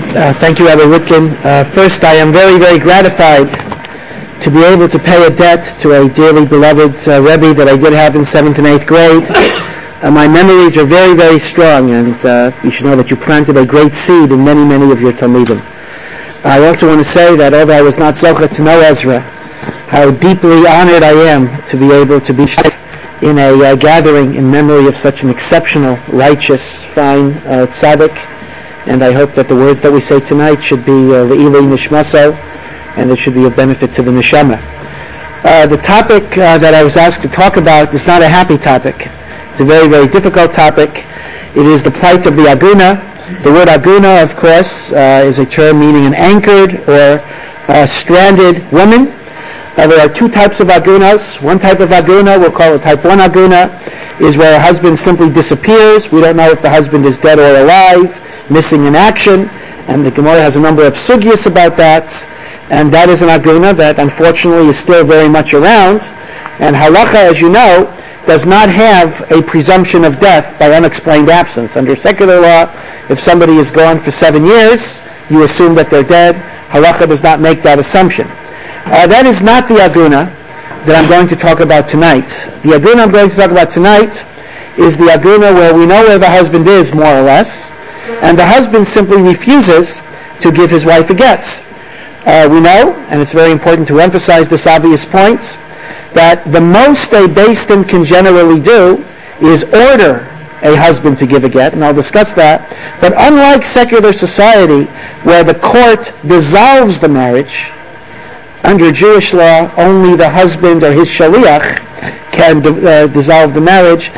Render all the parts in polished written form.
Thank you, Rabbi Witkin. First, I am very, very gratified to be able to pay a debt to a dearly beloved Rebbe that I did have in 7th and 8th grade. My memories are very, very strong, and you should know that you planted a great seed in many, many of your Talmidim. I also want to say that although I was not Zocha to know Ezra, how deeply honored I am to be able to be in a gathering in memory of such an exceptional, righteous, fine tzaddik. And I hope that the words that we say tonight should be Le'ilei Nishmaso, and it should be of benefit to the neshama. The topic that I was asked to talk about is not a happy topic. It's a very, very difficult topic. It is the plight of the aguna. The word aguna, of course, is a term meaning an anchored or stranded woman. There are two types of agunas. One type of aguna, we'll call it type 1 aguna, is where a husband simply disappears. We don't know if the husband is dead or alive, missing in action, and the Gemara has a number of sugyas about that, and that is an aguna that unfortunately is still very much around. And halacha, as you know, does not have a presumption of death by unexplained absence. Under secular law, if somebody is gone for 7 years, you assume that they're dead. Halacha does not make that assumption. That is not the aguna that I'm going to talk about tonight. The aguna I'm going to talk about tonight is the aguna where we know where the husband is, more or less, and the husband simply refuses to give his wife a get. We know, and it's very important to emphasize this obvious point, that the most a beis din can generally do is order a husband to give a get, and I'll discuss that. But unlike secular society, where the court dissolves the marriage, under Jewish law, only the husband or his shaliach can dissolve the marriage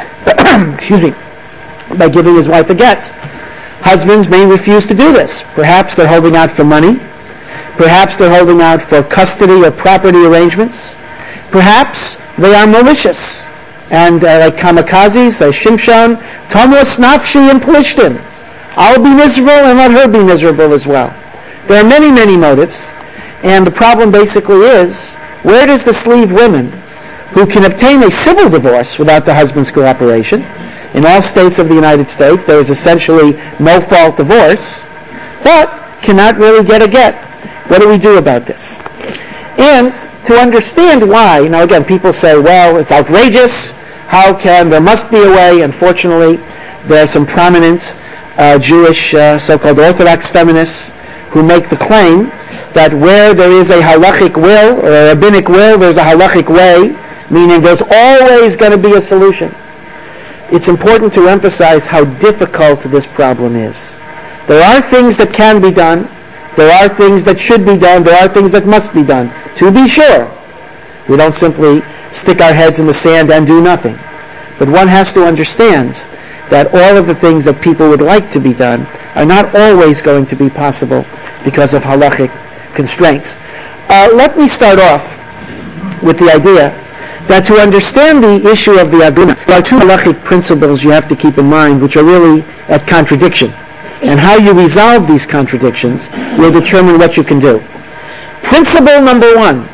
by giving his wife a get. Husbands may refuse to do this. Perhaps they're holding out for money. Perhaps they're holding out for custody or property arrangements. Perhaps they are malicious. And like kamikazes, Shimshon, Tomos Nafshi and Plishtim. I'll be miserable and let her be miserable as well. There are many, many motives. And the problem basically is, where does the slave woman, who can obtain a civil divorce without the husband's cooperation, in all states of the United States, there is essentially no-fault divorce, but cannot really get a get. What do we do about this? And to understand why, now again, people say, well, it's outrageous. How can, there must be a way. Unfortunately, there are some prominent Jewish so-called Orthodox feminists who make the claim that where there is a halachic will or a rabbinic will, there's a halachic way, meaning there's always going to be a solution. It's important to emphasize how difficult this problem is. There are things that can be done. There are things that should be done. There are things that must be done. To be sure, we don't simply stick our heads in the sand and do nothing. But one has to understand that all of the things that people would like to be done are not always going to be possible because of halachic constraints. Let me start off with the idea that to understand the issue of the aguna, there are two halachic principles you have to keep in mind which are really at contradiction. And how you resolve these contradictions will determine what you can do. Principle number 1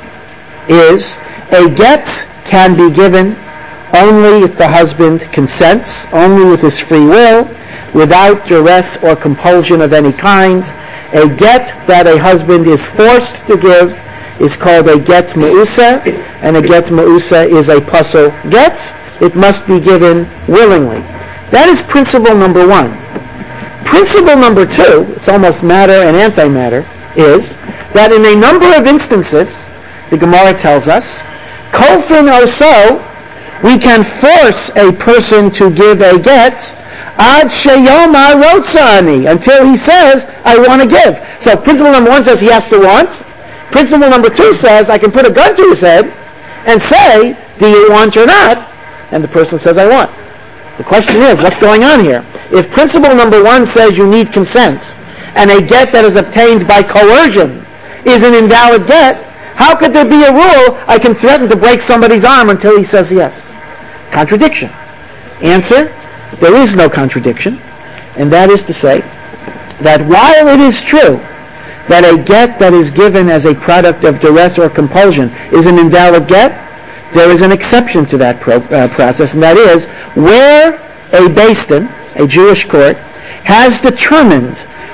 is a get can be given only if the husband consents, only with his free will, without duress or compulsion of any kind. A get that a husband is forced to give is called a get ma'usa, and a get ma'usa is a pasul get. It must be given willingly. That is principle number 1. Principle number 2, it's almost matter and antimatter, is that in a number of instances, the Gemara tells us, kolfin or so, we can force a person to give a get ad sheyoma rotzani, until he says, I want to give. So principle number 1 says he has to want. Principle number 2 says, I can put a gun to his head and say, do you want or not? And the person says, I want. The question is, what's going on here? If principle number 1 says you need consent, and a get that is obtained by coercion is an invalid get, how could there be a rule, I can threaten to break somebody's arm until he says yes? Contradiction. Answer, there is no contradiction, and that is to say that while it is true that a get that is given as a product of duress or compulsion is an invalid get, there is an exception to that process, and that is where a beis din, a Jewish court, has determined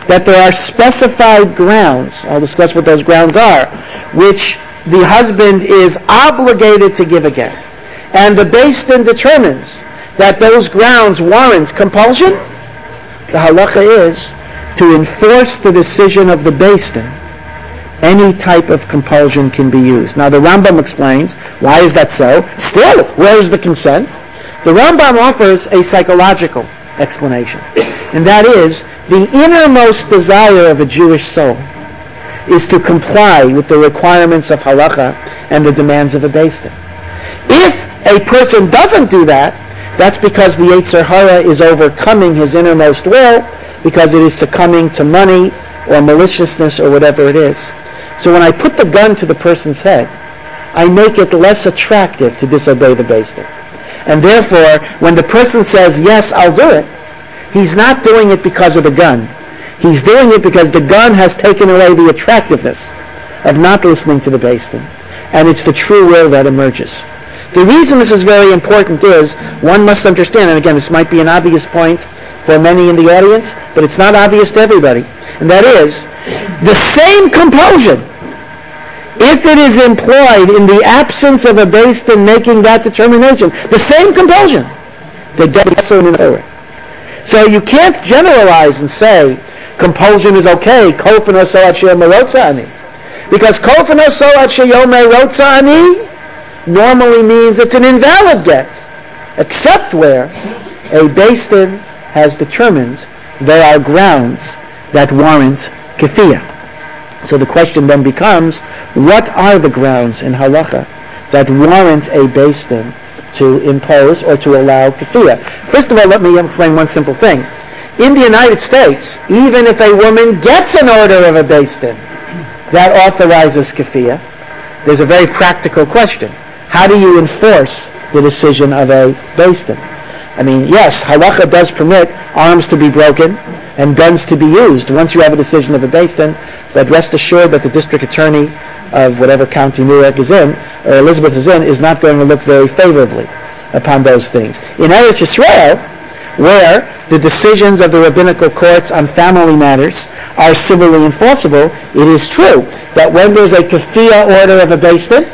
that there are specified grounds, I'll discuss what those grounds are, which the husband is obligated to give a get, and the Beis Din determines that those grounds warrant compulsion, the halacha is to enforce the decision of the Beis Din. Any type of compulsion can be used. Now the Rambam explains, why is that so? Still, where is the consent? The Rambam offers a psychological explanation, and that is, the innermost desire of a Jewish soul is to comply with the requirements of halacha and the demands of a Beis Din. If a person doesn't do that, that's because the Yetzer Hara is overcoming his innermost will, because it is succumbing to money or maliciousness or whatever it is. So when I put the gun to the person's head, I make it less attractive to disobey the Beis Din. And therefore, when the person says, yes, I'll do it, he's not doing it because of the gun. He's doing it because the gun has taken away the attractiveness of not listening to the Beis Din. And it's the true will that emerges. The reason this is very important is, one must understand, and again, this might be an obvious point for many in the audience, but it's not obvious to everybody. And that is, the same compulsion, if it is employed in the absence of a Beis Din making that determination, the same compulsion, they get also in the So you can't generalize and say, compulsion is okay, kofan oso ad sheyomer rotza ani. Because kofan oso ad sheyomer rotza ani normally means it's an invalid get, except where a Beis Din has determined there are grounds that warrant kefiyah. So the question then becomes, what are the grounds in halacha that warrant a Beis Din to impose or to allow kefiyah? First of all, let me explain one simple thing. In the United States, even if a woman gets an order of a Beis Din that authorizes kefiyah, there's a very practical question. How do you enforce the decision of a Beis Din? I mean, yes, halacha does permit arms to be broken and guns to be used once you have a decision of a Beis Din, but rest assured that the district attorney of whatever county Newark is in, or Elizabeth is not going to look very favorably upon those things. In Eretz Yisrael, where the decisions of the rabbinical courts on family matters are civilly enforceable, it is true that when there's a kefiyah order of a Beis Din,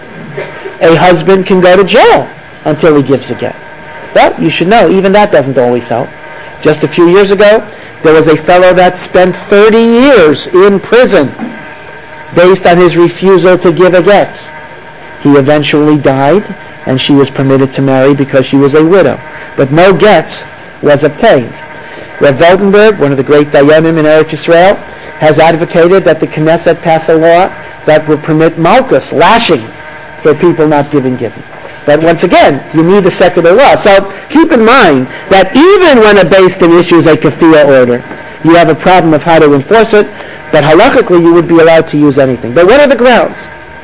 a husband can go to jail until he gives a get. But you should know, even that doesn't always help. Just a few years ago, there was a fellow that spent 30 years in prison based on his refusal to give a get. He eventually died, and she was permitted to marry because she was a widow. But no get was obtained. Rav Voldenberg, one of the great Dayanim in Eretz Yisrael, has advocated that the Knesset pass a law that will permit malchus, lashing, for people not giving. But once again, you need a secular law. So keep in mind that even when a Beis Din issues a kefiyah order, you have a problem of how to enforce it, but halachically you would be allowed to use anything. But what are the grounds?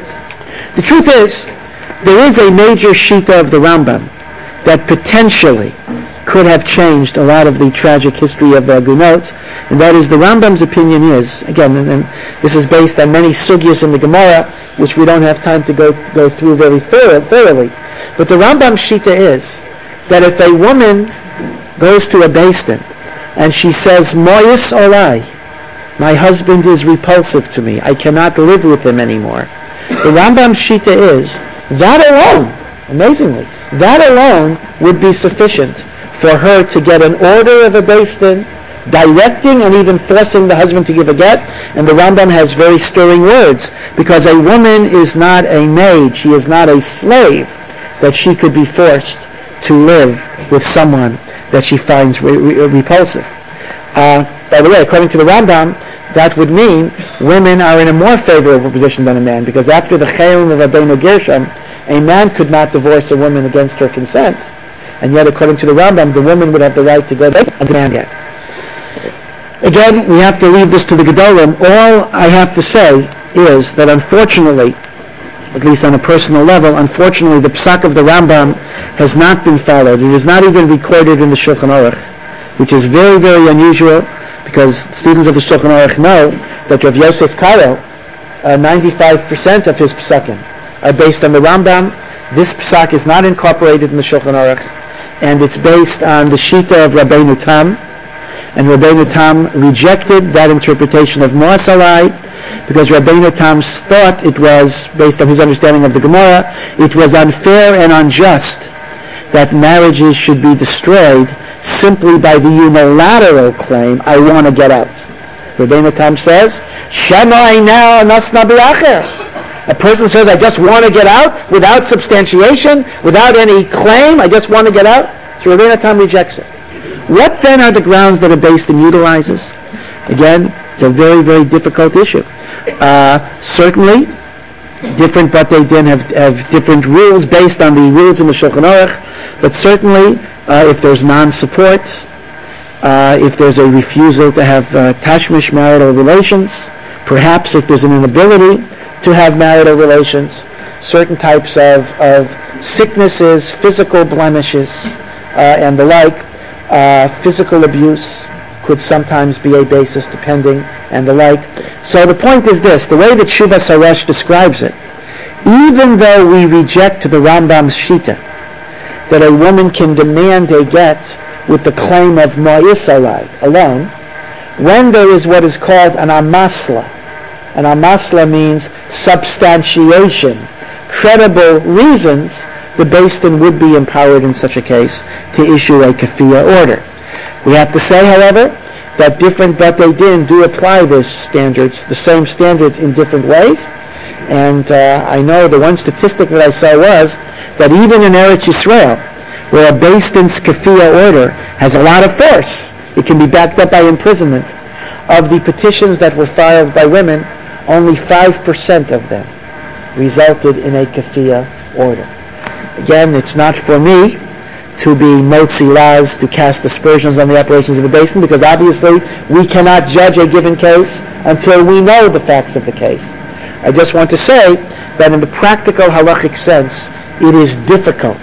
The truth is, there is a major shita of the Rambam that potentially could have changed a lot of the tragic history of the Agunot, and that is, the Rambam's opinion is, again, and this is based on many sugyas in the Gemara, which we don't have time to go through very thoroughly, but the Rambam's shita is that if a woman goes to a Beis Din and she says, Moyis olai, my husband is repulsive to me, I cannot live with him anymore, the Rambam's shita is, that alone, amazingly, that alone would be sufficient for her to get an order of a Beis Din directing and even forcing the husband to give a get. And the Rambam has very stirring words, because a woman is not a maid, she is not a slave, that she could be forced to live with someone that she finds repulsive. By the way, according to the Rambam, that would mean women are in a more favorable position than a man, because after the Chayim of Rabbeinu Gershom, a man could not divorce a woman against her consent, and yet according to the Rambam, the woman would have the right to go to a man yet. Again, we have to leave this to the Gedolim. All I have to say is that unfortunately, at least on a personal level, unfortunately the psak of the Rambam has not been followed. It is not even recorded in the Shulchan Aruch, which is very, very unusual, because students of the Shulchan Aruch know that Rav Yosef Karo, 95% of his psakim are based on the Rambam. This psak is not incorporated in the Shulchan Aruch, and it's based on the Shita of Rabbeinu Tam. And Rabbeinu Tam rejected that interpretation of Moasalai, because Rabbeinu Tam thought it was, based on his understanding of the Gemara, it was unfair and unjust that marriages should be destroyed simply by the unilateral claim, I want to get out. Rabbeinu Tam says, Shamai now nasna b'acher. A person says, I just want to get out without substantiation, without any claim, I just want to get out. So Rabbeinu Tam rejects it. What then are the grounds that a Beis Din utilizes? Again, it's a very, very difficult issue. Certainly, different Batei Din have different rules based on the rules in the Shulchan Aruch, but certainly if there's non-support, if there's a refusal to have tashmish marital relations, perhaps if there's an inability to have marital relations, certain types of sicknesses, physical blemishes, and the like, physical abuse could sometimes be a basis depending, and the like. So the point is this, the way that Shuvas Haresh describes it, even though we reject the Rambam's Shita, that a woman can demand a get with the claim of Mo'isalai alone, when there is what is called an amasla. An amasla means substantiation, credible reasons, the Beis Din would be empowered in such a case to issue a kafiyah order. We have to say, however, that different Batei Din do apply these standards, the same standards in different ways. And I know the one statistic that I saw was that even in Eretz Yisrael, where a Beis Din's kafiyah order has a lot of force, it can be backed up by imprisonment, of the petitions that were filed by women, only 5% of them resulted in a kafiyah order. Again, it's not for me to be motzi laz, to cast aspersions on the operations of the Beis Din, because obviously we cannot judge a given case until we know the facts of the case. I just want to say that in the practical halachic sense, it is difficult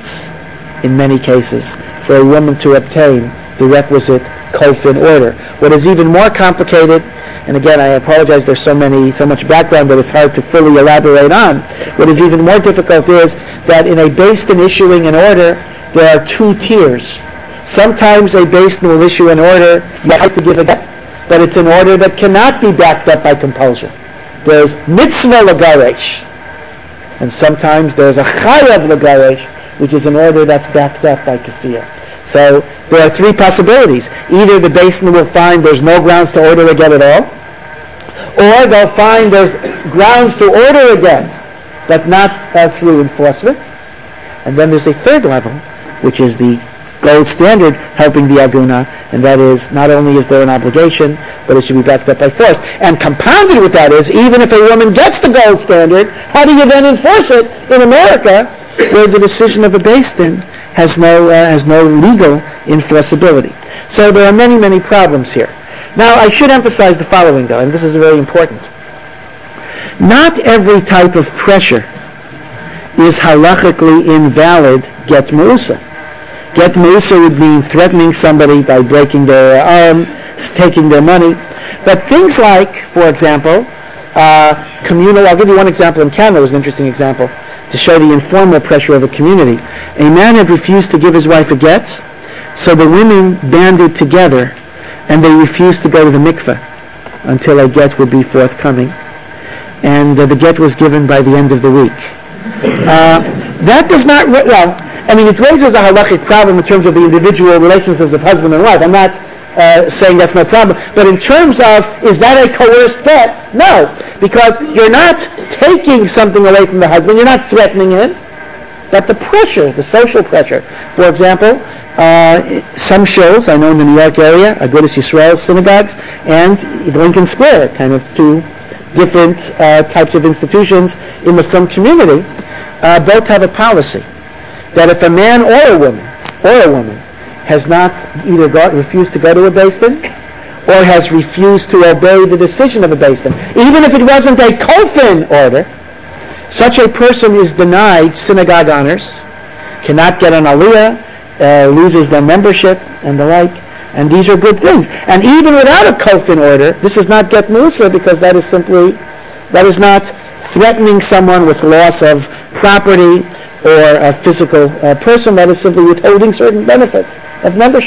in many cases for a woman to obtain the requisite kofin order. What is even more complicated, and again I apologize, there's so much background that it's hard to fully elaborate on. What is even more difficult is that in a Beis Din issuing an order, there are two tiers. Sometimes a Beis Din will issue an order, you have to give a get, but it's an order that cannot be backed up by compulsion. There's mitzvah l'garesh, and sometimes there's a chayav l'garesh, which is an order that's backed up by kafiyah. So there are three possibilities. Either the Beis Din will find there's no grounds to order a get at all, or they'll find there's grounds to order against, but not through enforcement. And then there's a third level, which is the gold standard helping the aguna, and that is not only is there an obligation, but it should be backed up by force. And compounded with that is, even if a woman gets the gold standard, how do you then enforce it in America, where the decision of a Beis Din has no legal enforceability? So there are many, many problems here. Now, I should emphasize the following, though, and this is very important. Not every type of pressure is halachically invalid get meusa. Get meusa would mean threatening somebody by breaking their arm, taking their money. But things like, for example, communal, I'll give you one example in Canada, it was an interesting example, to show the informal pressure of a community. A man had refused to give his wife a get, so the women banded together and they refused to go to the mikveh until a get would be forthcoming. And the get was given by the end of the week. That does not, it raises a halachic problem in terms of the individual relationships of husband and wife. I'm not saying that's no problem. But in terms of, is that a coerced get? No. Because you're not taking something away from the husband, you're not threatening him. But the pressure, the social pressure. For example, some shows, I know in the New York area, Agudas Yisrael synagogues, and Lincoln Square, kind of two different types of institutions in the film community, both have a policy that if a man or a woman has not either refused to go to a Beis Din or has refused to obey the decision of a Beis Din, even if it wasn't a kofin order, such a person is denied synagogue honors, cannot get an aliyah, loses their membership and the like, and these are good things. And even without a kofin order, this is not get musa, because that is not threatening someone with loss of property or a physical person, that is simply withholding certain benefits of membership.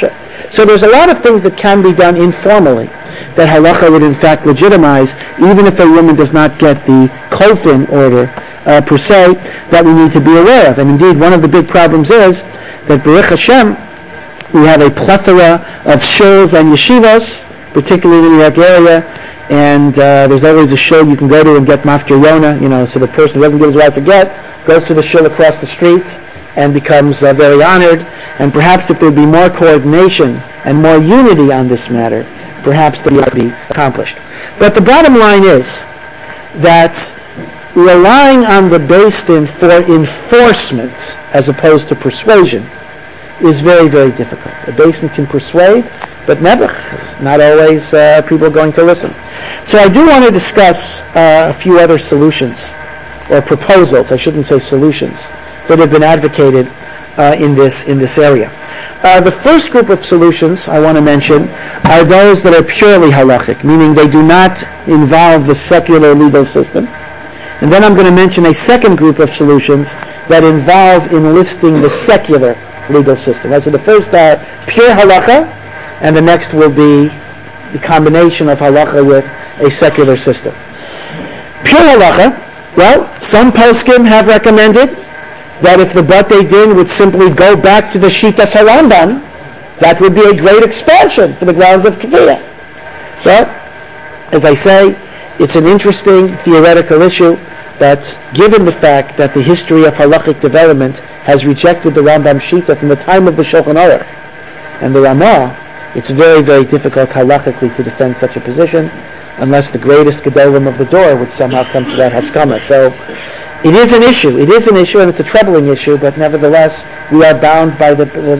So there's a lot of things that can be done informally that halacha would in fact legitimize, even if a woman does not get the kofin order per se, that we need to be aware of. And indeed, one of the big problems is that Baruch Hashem, we have a plethora of shuls and yeshivas, particularly in the New York area, and there's always a shul you can go to and get maftir yona, so the person who doesn't get his wife a get goes to the shul across the street and becomes very honored. And perhaps if there would be more coordination and more unity on this matter, perhaps that would be accomplished. But the bottom line is that relying on the Beis Din for enforcement as opposed to persuasion is very, very difficult. The Beis Din can persuade, but never. It's not always people going to listen. So I do want to discuss a few other solutions, or proposals, I shouldn't say solutions, that have been advocated in this area. The first group of solutions I want to mention are those that are purely halachic, meaning they do not involve the secular legal system. And then I'm going to mention a second group of solutions that involve enlisting the secular legal system. Right? So the first are pure halacha, and the next will be the combination of halacha with a secular system. Pure halacha, well, some poskim have recommended that if the Batei Din would simply go back to the Shitas HaRambam, that would be a great expansion for the grounds of Kaviyah. Well, as I say, it's an interesting theoretical issue that, given the fact that the history of halachic development has rejected the Rambam Shita from the time of the Shulchan Aruch and the Ramah, it's very, very difficult halachically to defend such a position unless the greatest Gedolim of the door would somehow come to that Haskama. So it is an issue, and it's a troubling issue, but nevertheless, we are bound by the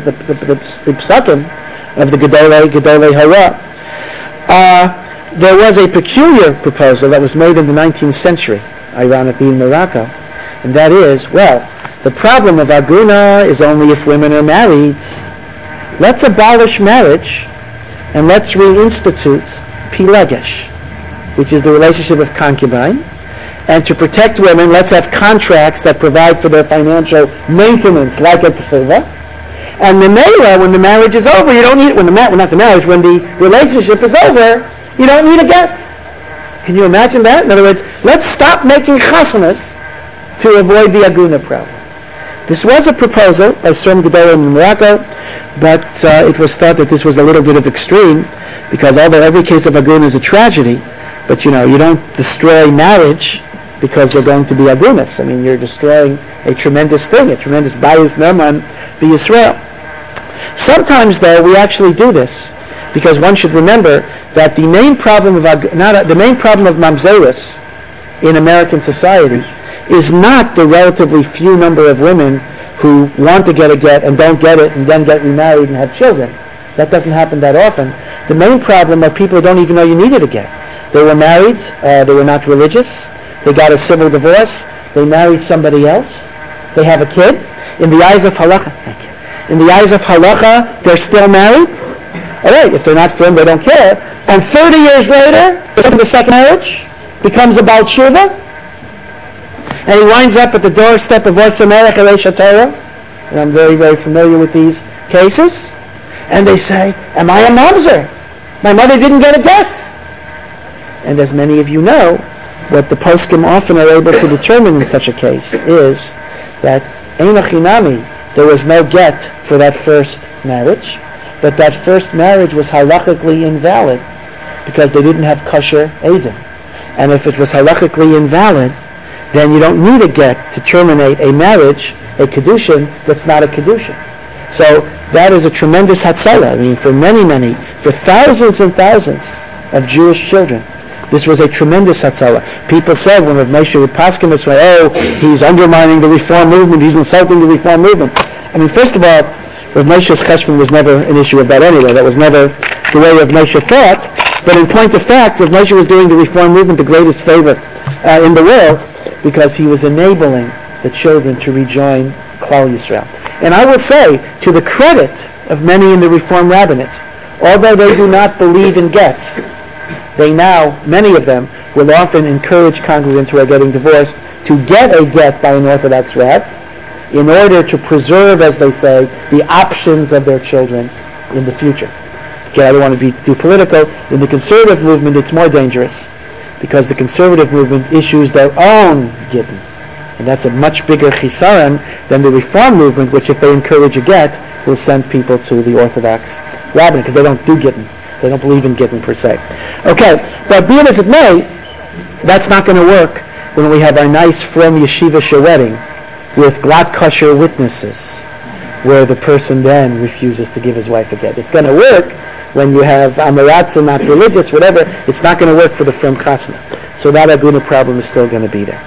psakim of the Gedolei Hara. There was a peculiar proposal that was made in the 19th century, ironically in Morocco, and that is, well, the problem of Aguna is only if women are married. Let's abolish marriage, and let's reinstitute Pilegesh, which is the relationship of concubine. And to protect women, let's have contracts that provide for their financial maintenance, like a ksuva. And the Mela, when the marriage is over, you don't need, when the relationship is over, you don't need a get. Can you imagine that? In other words, let's stop making chassanas to avoid the aguna problem. This was a proposal by some Gedolim in Morocco, but it was thought that this was a little bit of extreme, because although every case of aguna is a tragedy, but you don't destroy marriage because they're going to be agunas. I mean, you're destroying a tremendous thing, a tremendous bayis neman v'Yisrael. Sometimes, though, we actually do this because one should remember that the main problem of mamzerus in American society is not the relatively few number of women who want to get a get and don't get it and then get remarried and have children. That doesn't happen that often. The main problem are people who don't even know you needed a get. They were married, they were not religious, they got a civil divorce, they married somebody else, they have a kid. In the eyes of halacha, they're still married. All right, if they're not firm, they don't care. And 30 years later, the second marriage becomes a Baal Tshuva, and he winds up at the doorstep of Orsa Melech Eresh Torah, and I'm very, very familiar with these cases, and they say, am I a mamzer? My mother didn't get a get. And as many of you know, what the poskim often are able to determine in such a case is that Ein Achinami, there was no get for that first marriage, but that first marriage was halachically invalid because they didn't have kosher eidim. And if it was halachically invalid, then you don't need a get to terminate a marriage, a kedushin, that's not a kedushin. So that is a tremendous hatzalah. I mean, for thousands and thousands of Jewish children, this was a tremendous hatzalah. People said when Rav Moshe would paskin this way, he's undermining the reform movement, he's insulting the reform movement. I mean, first of all, Rav Moshe's cheshbon was never an issue of that anyway. That was never the way Rav Moshe thought. But in point of fact, Rav Moshe was doing the reform movement the greatest favor in the world because he was enabling the children to rejoin Klal Yisrael. And I will say, to the credit of many in the Reform rabbinate, although they do not believe in gets, they now, many of them, will often encourage congregants who are getting divorced to get a get by an Orthodox Rav in order to preserve, as they say, the options of their children in the future. Okay, I don't want to be too political. In the conservative movement, it's more dangerous because the conservative movement issues their own gittin. And that's a much bigger chisaron than the reform movement, which if they encourage a get, will send people to the Orthodox rabbinate because they don't do gittin. They don't believe in gittin per se. Okay, but be it as it may, that's not going to work when we have our nice from yeshiva wedding with glatt kosher witnesses, where the person then refuses to give his wife a get. It's going to work when you have amaratza, not religious, whatever. It's not going to work for the from chasna. So that aguna problem is still going to be there.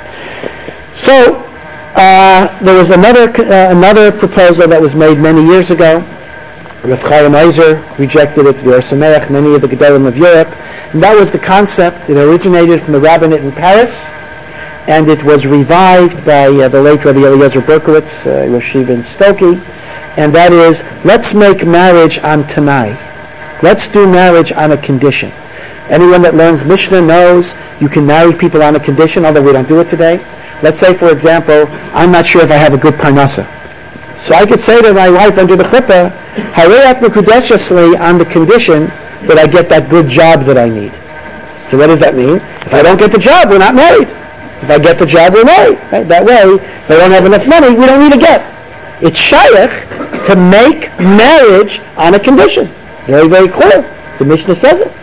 So there was another proposal that was made many years ago. Rav Chaim Ozer rejected it, the Or Sameach, many of the Gedolim of Europe. And that was the concept. It originated from the rabbinate in Paris, and it was revived by the late Rabbi Eliezer Berkowitz, Rosh Yeshiva in Skokie. And that is, let's make marriage on Tanai. Let's do marriage on a condition. Anyone that learns Mishnah knows you can marry people on a condition, although we don't do it today. Let's say, for example, I'm not sure if I have a good parnasa. So I could say to my wife under the chuppah, Hareyat mekudeshesli, on the condition that I get that good job that I need. So what does that mean? If I don't get the job, we're not married. If I get the job, we're married. Right? That way, if I don't have enough money, we don't need a get. It's shayach to make marriage on a condition. Very, very clear. The Mishnah says it.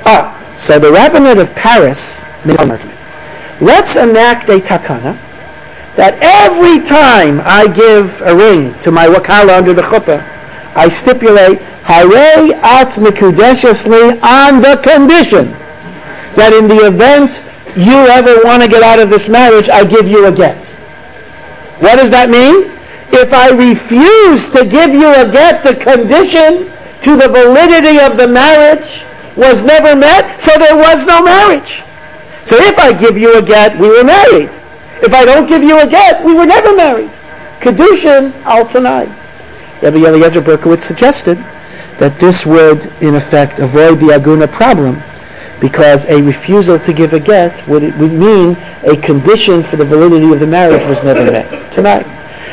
So the rabbinate of Paris made an argument. Let's enact a takana that every time I give a ring to my wakala under the chuppah, I stipulate Harei at mikudeshesli, on the condition that in the event you ever want to get out of this marriage, I give you a get. What does that mean? If I refuse to give you a get, the condition to the validity of the marriage was never met, so there was no marriage. So if I give you a get, we were married. If I don't give you a get, we were never married. Kedushin al Tanai. Rabbi Eliezer Berkowitz suggested that this would, in effect, avoid the aguna problem, because a refusal to give a get would mean a condition for the validity of the marriage was never met. Tonight,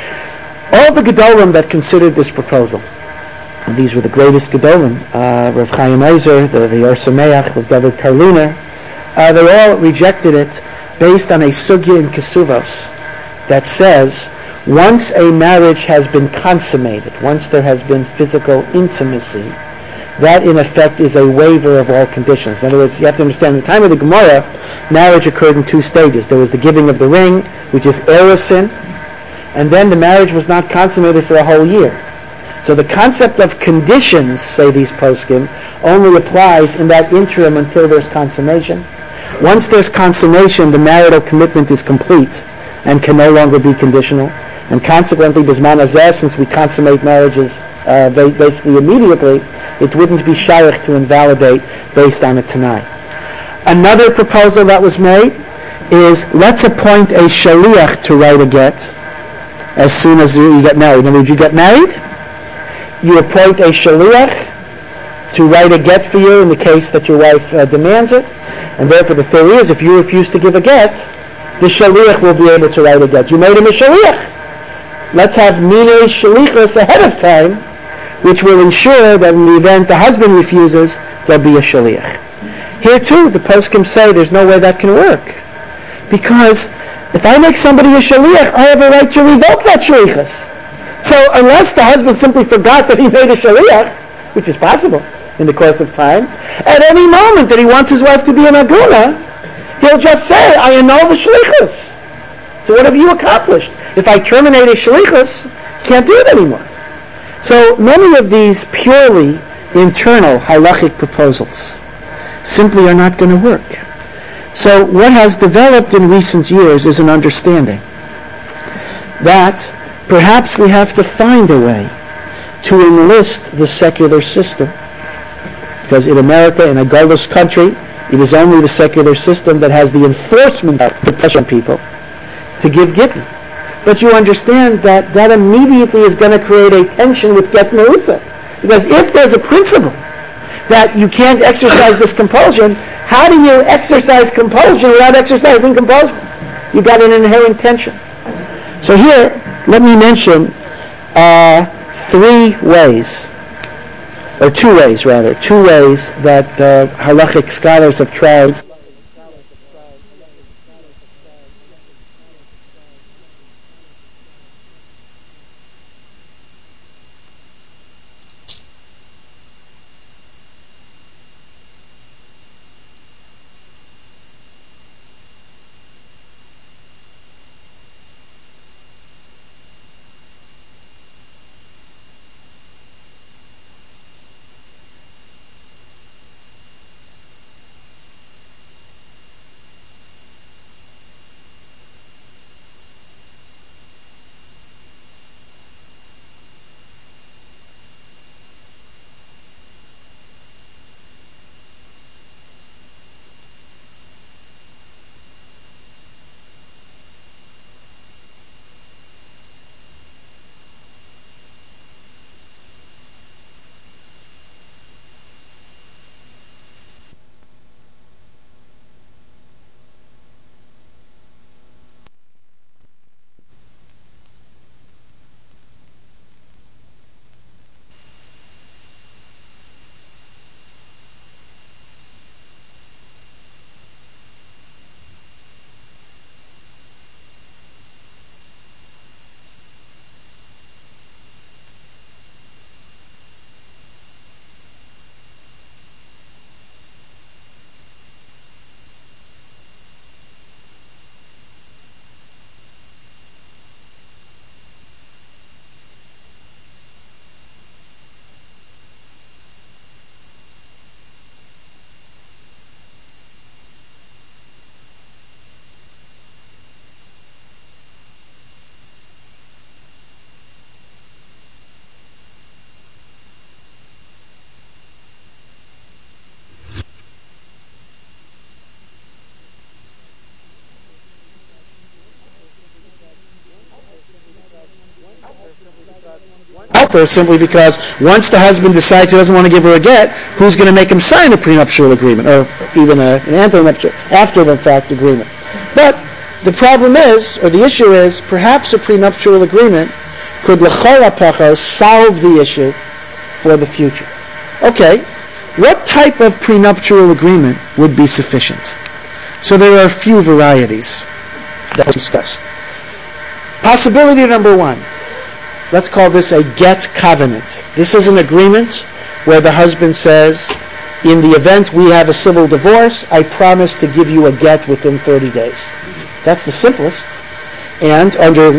all the Gedolim that considered this proposal, and these were the greatest Gedolim, Rav Chaim Ozer, the Or Sameach, Rav David Karliner, they all rejected it based on a sugya in Kesuvos that says once a marriage has been consummated, once there has been physical intimacy, that in effect is a waiver of all conditions. In other words, you have to understand, at the time of the Gemara, marriage occurred in two stages. There was the giving of the ring, which is erusin, and then the marriage was not consummated for a whole year. So the concept of conditions, say these poskim, only applies in that interim until there's consummation. Once there's consummation, the marital commitment is complete and can no longer be conditional. And consequently, bisman hazeh, since we consummate marriages basically immediately, it wouldn't be shayach to invalidate based on a tanai. Another proposal that was made is, let's appoint a shaliach to write a get as soon as you get married. In other words, you get married, you appoint a shaliach to write a get for you in the case that your wife demands it. And therefore the theory is, if you refuse to give a get, the shaliach will be able to write a get. You made him a shaliach. Let's have minei shalichos ahead of time, which will ensure that in the event the husband refuses, there'll be a shaliach. Here too, the poskim say there's no way that can work. Because if I make somebody a shaliach, I have a right to revoke that shalichus. So unless the husband simply forgot that he made a shaliach, which is possible in the course of time, at any moment that he wants his wife to be an aguna, he'll just say, I annul the shalichus. So what have you accomplished? If I terminate a shalichus, you can't do it anymore. So many of these purely internal halachic proposals simply are not going to work. So what has developed in recent years is an understanding that perhaps we have to find a way to enlist the secular system. Because in America, in a godless country, it is only the secular system that has the enforcement of the pressure on people to give gittin. But you understand that that immediately is going to create a tension with get merusa. Because if there's a principle that you can't exercise this compulsion, how do you exercise compulsion without exercising compulsion? You've got an inherent tension. So here, let me mention 3 ways, or two ways that halachic scholars have tried her simply because once the husband decides he doesn't want to give her a get, who's going to make him sign a prenuptial agreement or even an after the fact agreement? But the problem is, or the issue is, perhaps a prenuptial agreement could l'chol hapachos solve the issue for the future. Okay, what type of prenuptial agreement would be sufficient? So there are a few varieties that we'll discuss. Possibility number one. Let's call this a get covenant. This is an agreement where the husband says, in the event we have a civil divorce, I promise to give you a get within 30 days. That's the simplest. And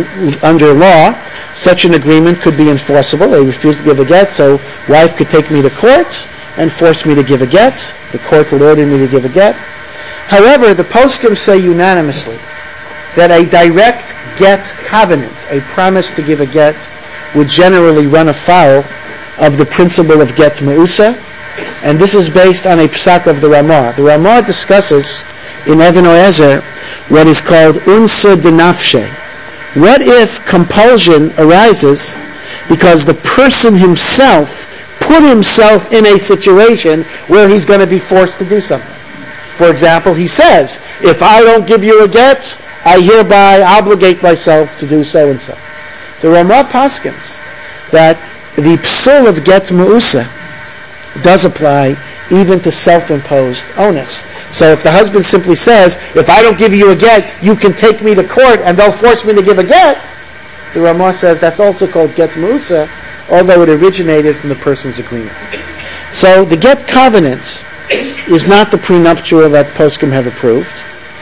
under law, such an agreement could be enforceable. They refuse to give a get, so wife could take me to court and force me to give a get. The court would order me to give a get. However, the poskim say unanimously that a direct get covenant, a promise to give a get, would generally run afoul of the principle of get me'usa, and this is based on a psak of the Ramah. The Ramah discusses in Even Oezer what is called unsa de nafshe. What if compulsion arises because the person himself put himself in a situation where he's going to be forced to do something? For example, he says, if I don't give you a get, I hereby obligate myself to do so and so. The Ramah paskins that the psul of get me'usa does apply even to self-imposed onus. So if the husband simply says, if I don't give you a get, you can take me to court and they'll force me to give a get, the Ramah says that's also called get me'usa, although it originated from the person's agreement. So the get covenant is not the prenuptial that poskim have approved,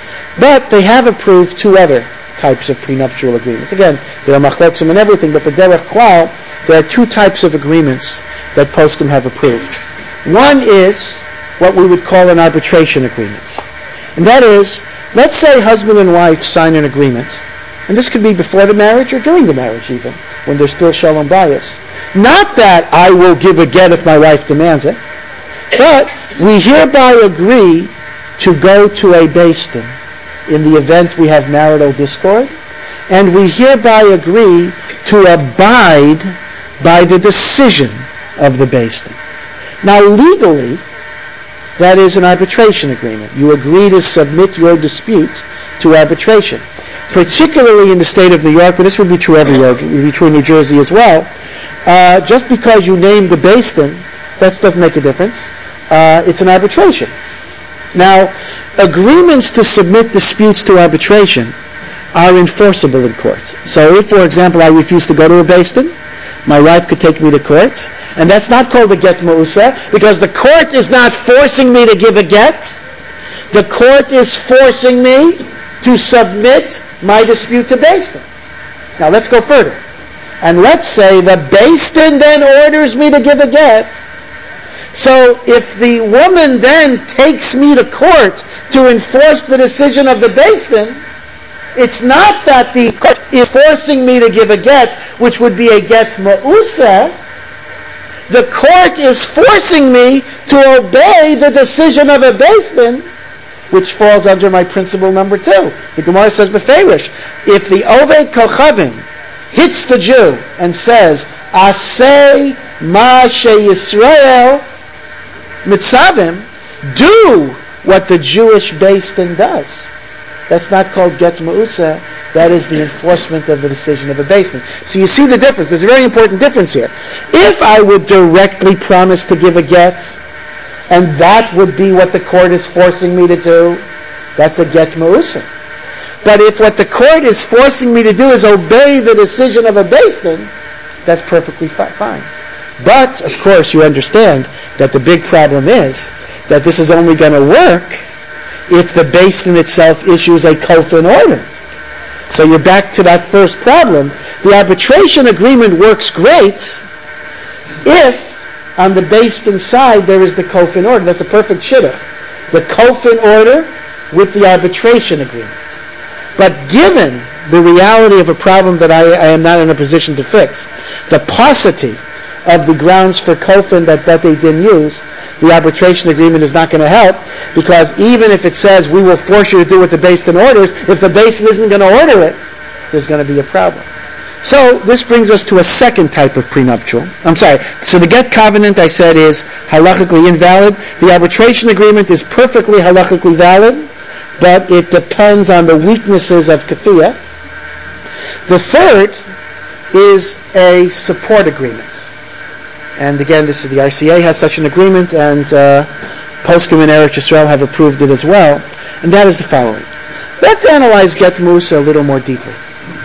but they have approved two other types of prenuptial agreements. Again, there are machloksim and everything, but b'derech klal, there are two types of agreements that poskim have approved. One is what we would call an arbitration agreement. And that is, let's say husband and wife sign an agreement, and this could be before the marriage or during the marriage even, when there's still shalom bayis. Not that I will give a get if my wife demands it, but we hereby agree to go to a beis din in the event we have marital discord, and we hereby agree to abide by the decision of the beis din. Now legally, that is an arbitration agreement. You agree to submit your dispute to arbitration. Particularly in the state of New York, but this would be true everywhere, it would be true in New Jersey as well, just because you name the beis din That doesn't make a difference. It's an arbitration. Now, agreements to submit disputes to arbitration are enforceable in court. So if, for example, I refuse to go to a beis din, my wife could take me to court, and that's not called a get ma'usa, because the court is not forcing me to give a get. The court is forcing me to submit my dispute to beis din. Now let's go further. And let's say the beis din then orders me to give a get. So if the woman then takes me to court to enforce the decision of the beis din, it's not that the court is forcing me to give a get, which would be a get ma'usa. The court is forcing me to obey the decision of a beis din, which falls under my principle number 2. The Gemara says, Beferish, if the Oved Kochavim hits the Jew and says, Asay ma she Yisrael mitzavim, do what the Jewish beis din does. That's not called get ma'usa. That is the enforcement of the decision of a beis din. So you see the difference. There's a very important difference here. If I would directly promise to give a get, and that would be what the court is forcing me to do, that's a get ma'usa. But if what the court is forcing me to do is obey the decision of a beis din, that's perfectly fine. But, of course, you understand that the big problem is that this is only going to work if the beis din itself issues a kofin order. So you're back to that first problem. The arbitration agreement works great if on the beis din side there is the kofin order. That's a perfect shidduch. The kofin order with the arbitration agreement. But given the reality of a problem that I am not in a position to fix, the paucity of the grounds for kofin that they didn't use, the arbitration agreement is not going to help, because even if it says we will force you to do what the beis din orders, if the beis din isn't going to order it, there's going to be a problem. So this brings us to a second type of prenuptial. So the get covenant, I said, is halachically invalid. The arbitration agreement is perfectly halachically valid, but it depends on the weaknesses of kafiyah. The third is a support agreement. And again, this is the RCA has such an agreement, and Poskim and Eretz Yisrael have approved it as well. And that is the following. Let's analyze get ma'usa a little more deeply.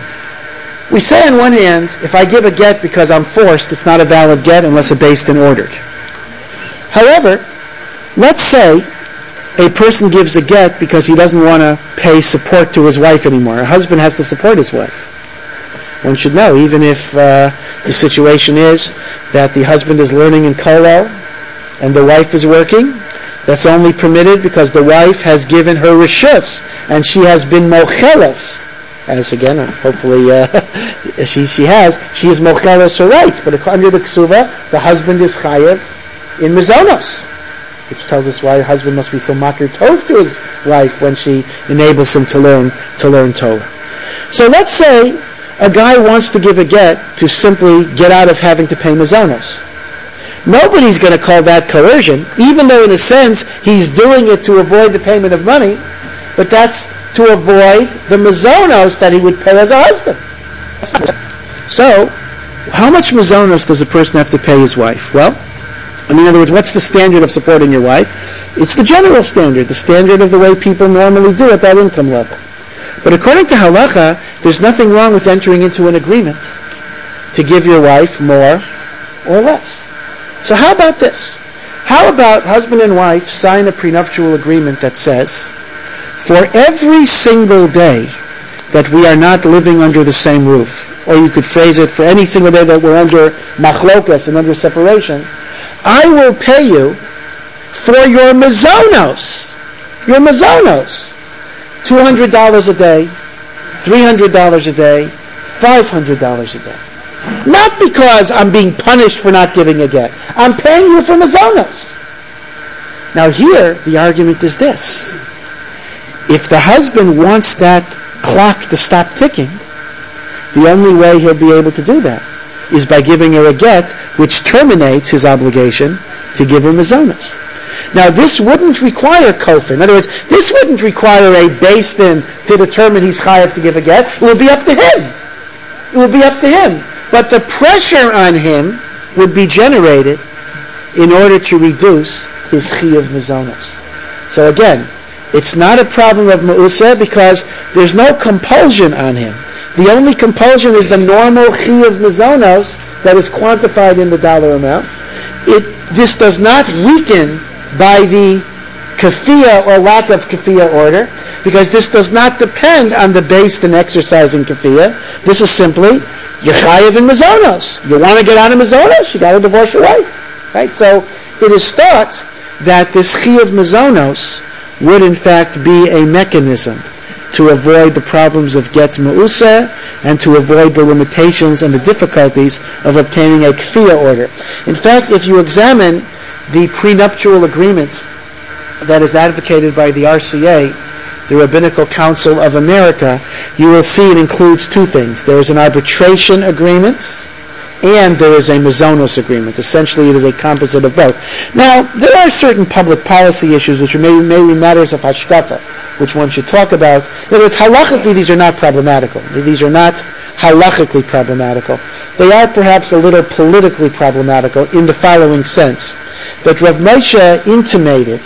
We say on one hand, if I give a get because I'm forced, it's not a valid get unless a beis din ordered. However, let's say a person gives a get because he doesn't want to pay support to his wife anymore. A husband has to support his wife. One should know, even if the situation is that the husband is learning in kollel and the wife is working, that's only permitted because the wife has given her rishus and she has been mocheles. As again, hopefully she is mocheles her rights. But under the ksuva, the husband is chayev in mizonos, which tells us why a husband must be so makir tov to his wife when she enables him to learn Torah. So let's say a guy wants to give a get to simply get out of having to pay mizonos. Nobody's going to call that coercion, even though in a sense he's doing it to avoid the payment of money, but that's to avoid the mizonos that he would pay as a husband. So, how much mizonos does a person have to pay his wife? Well, in other words, what's the standard of supporting your wife? It's the general standard, the standard of the way people normally do at that income level. But according to halacha, there's nothing wrong with entering into an agreement to give your wife more or less. So how about this? How about husband and wife sign a prenuptial agreement that says, for every single day that we are not living under the same roof, or you could phrase it, for any single day that we're under machlokas and under separation, I will pay you for your mizonos. Your mizonos. $200 a day, $300 a day, $500 a day. Not because I'm being punished for not giving a get. I'm paying you for mizonos. Now here, the argument is this. If the husband wants that clock to stop ticking, the only way he'll be able to do that is by giving her a get, which terminates his obligation to give her mizonos. Now, this wouldn't require kofin. In other words, this wouldn't require a beis din to determine he's chayav to give a get. It would be up to him. It would be up to him. But the pressure on him would be generated in order to reduce his chiyuv mizonos. So again, it's not a problem of Me'useh because there's no compulsion on him. The only compulsion is the normal chiyuv mizonos that is quantified in the dollar amount. This does not weaken by the kafiyah or lack of kafiyah order, because this does not depend on the based and exercising kafiyah. This is simply you're chayav in mizonos. You want to get out of mizonos, you got to divorce your wife, right? So it is thought that this chiyuv mizonos would in fact be a mechanism to avoid the problems of get me'useh and to avoid the limitations and the difficulties of obtaining a kfiyah order. In fact, if you examine the prenuptial agreement that is advocated by the RCA, the Rabbinical Council of America, you will see it includes two things. There is an arbitration agreement and there is a mizonos agreement. Essentially, it is a composite of both. Now, there are certain public policy issues which are maybe matters of hashkafa, which one should talk about. In other words, halachically, these are not problematical. These are not halachically problematical. They are perhaps a little politically problematical in the following sense, that Rav Moshe intimated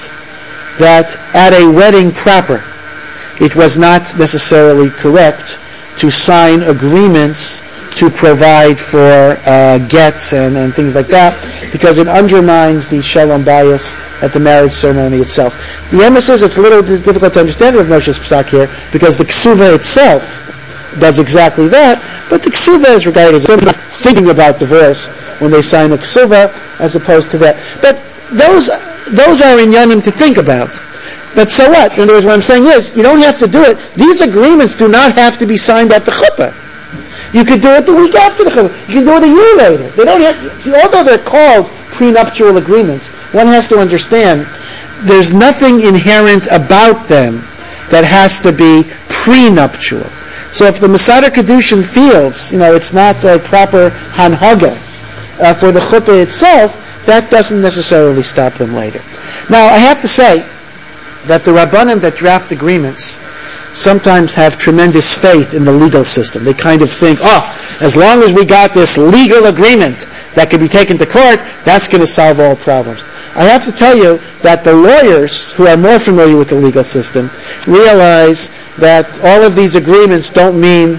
that at a wedding proper, it was not necessarily correct to sign agreements to provide for gets and things like that, because it undermines the shalom bayis at the marriage ceremony itself. The emphasis, it's a little difficult to understand Rav Moshe's psak here, because the ksuva itself does exactly that, but the ksuva is regarded as thinking about divorce when they sign a ksuva, as opposed to that. But those are inyanim to think about. But so what? In other words, what I'm saying is, you don't have to do it. These agreements do not have to be signed at the chuppah. You could do it the week after the chuppah. You can do it a year later. They don't have. See, although they're called prenuptial agreements, one has to understand there's nothing inherent about them that has to be prenuptial. So if the Masada Kedushin feels, it's not a proper hanhaga for the chuppah itself, that doesn't necessarily stop them later. Now, I have to say that the Rabbanim that draft agreements sometimes have tremendous faith in the legal system. They kind of think, as long as we got this legal agreement that can be taken to court, that's going to solve all problems. I have to tell you that the lawyers who are more familiar with the legal system realize that all of these agreements don't mean